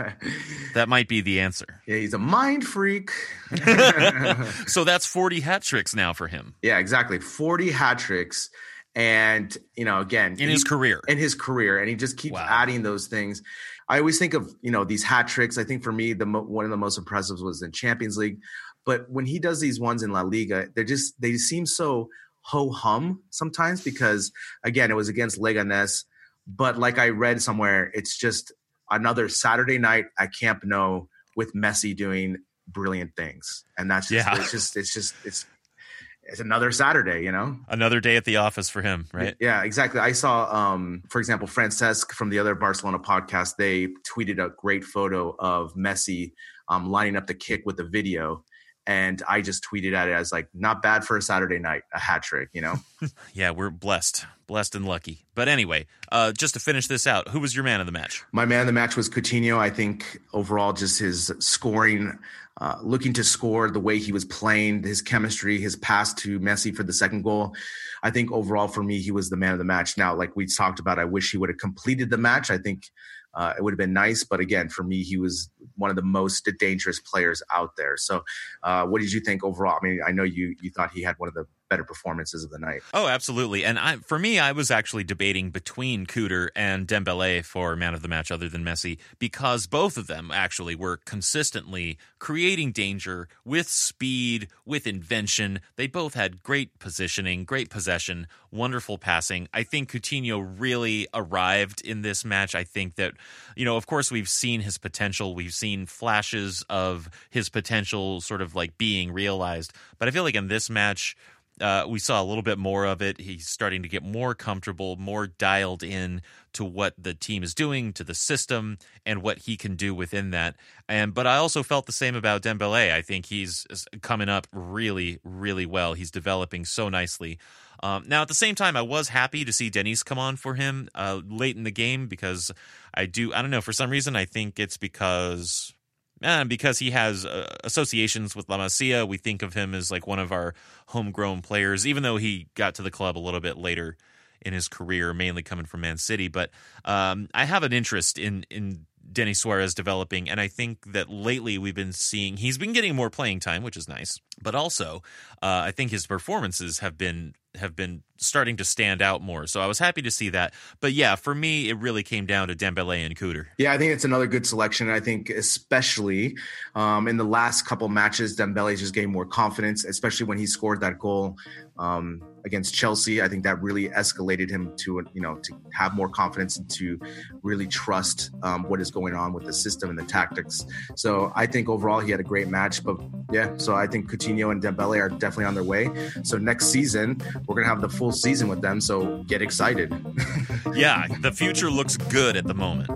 That might be the answer. Yeah, he's a mind freak. So that's forty hat tricks now for him. Yeah, exactly. forty hat tricks. And, you know, again, in he, his career. In his career. And he just keeps wow. adding those things. I always think of, you know, these hat tricks. I think for me, the mo- one of the most impressive was in Champions League. But when he does these ones in La Liga, they're just, they seem so ho-hum sometimes because, again, it was against Leganés. But like I read somewhere, it's just another Saturday night at Camp Nou with Messi doing brilliant things. And that's just, yeah. it's just, it's just, it's, it's another Saturday, you know, another day at the office for him. Right. Yeah, exactly. I saw, um, for example, Francesc from the other Barcelona podcast, they tweeted a great photo of Messi um, lining up the kick with the video. And I just tweeted at it as like, not bad for a Saturday night, a hat trick, you know? Yeah, we're blessed, blessed and lucky. But anyway, uh, just to finish this out, who was your man of the match? My man of the match was Coutinho. I think overall just his scoring, uh, looking to score, the way he was playing, his chemistry, his pass to Messi for the second goal. I think overall for me, he was the man of the match. Now, like we talked about, I wish he would have completed the match. I think Uh, it would have been nice. But again, for me, he was one of the most dangerous players out there. So uh, what did you think overall? I mean, I know you you thought he had one of the better performances of the night. Oh, absolutely. And I, for me, I was actually debating between Cooter and Dembele for man of the match other than Messi, because both of them actually were consistently creating danger with speed, with invention. They both had great positioning, great possession, wonderful passing. I think Coutinho really arrived in this match. I think that, you know, of course, we've seen his potential. We've seen flashes of his potential sort of like being realized. But I feel like in this match, Uh, we saw a little bit more of it. He's starting to get more comfortable, more dialed in to what the team is doing, to the system, and what he can do within that. And but I also felt the same about Dembele. I think he's coming up really, really well. He's developing so nicely. Um, now, at the same time, I was happy to see Dennis come on for him uh, late in the game because I do, I don't know, for some reason, I think it's because... And because he has uh, associations with La Masia, we think of him as like one of our homegrown players, even though he got to the club a little bit later in his career, mainly coming from Man City. But um, I have an interest in in Denis Suarez developing, and I think that lately we've been seeing he's been getting more playing time, which is nice. But also, uh, I think his performances have been have been starting to stand out more. So I was happy to see that. But yeah, for me, it really came down to Dembele and Cooter. Yeah, I think it's another good selection. I think especially um, in the last couple matches, Dembele just gained more confidence, especially when he scored that goal um, against Chelsea. I think that really escalated him to, you know, to have more confidence and to really trust um, what is going on with the system and the tactics. So I think overall he had a great match. But yeah, so I think Coutinho and Dembele are definitely on their way. So next season, we're going to have the full season with them. So get excited. Yeah, the future looks good at the moment.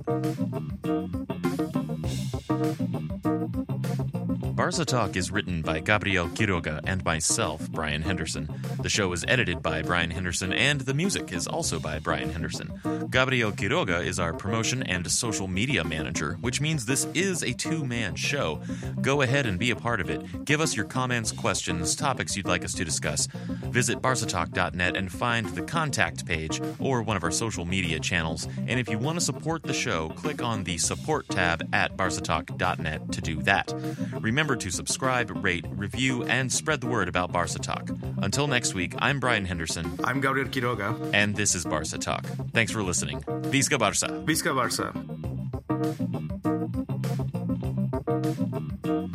Barca Talk is written by Gabriel Quiroga and myself, Brian Henderson. The show is edited by Brian Henderson, and the music is also by Brian Henderson. Gabriel Quiroga is our promotion and social media manager, which means this is a two-man show. Go ahead and be a part of it. Give us your comments, questions, topics you'd like us to discuss. Visit barca talk dot net and find the contact page or one of our social media channels. And if you want to support the show, click on the support tab at barca talk dot net to do that. Remember to subscribe, rate, review, and spread the word about Barca Talk. Until next week, I'm Brian Henderson. I'm Gabriel Quiroga. And this is Barca Talk. Thanks for listening. Visca Barca. Visca Barca.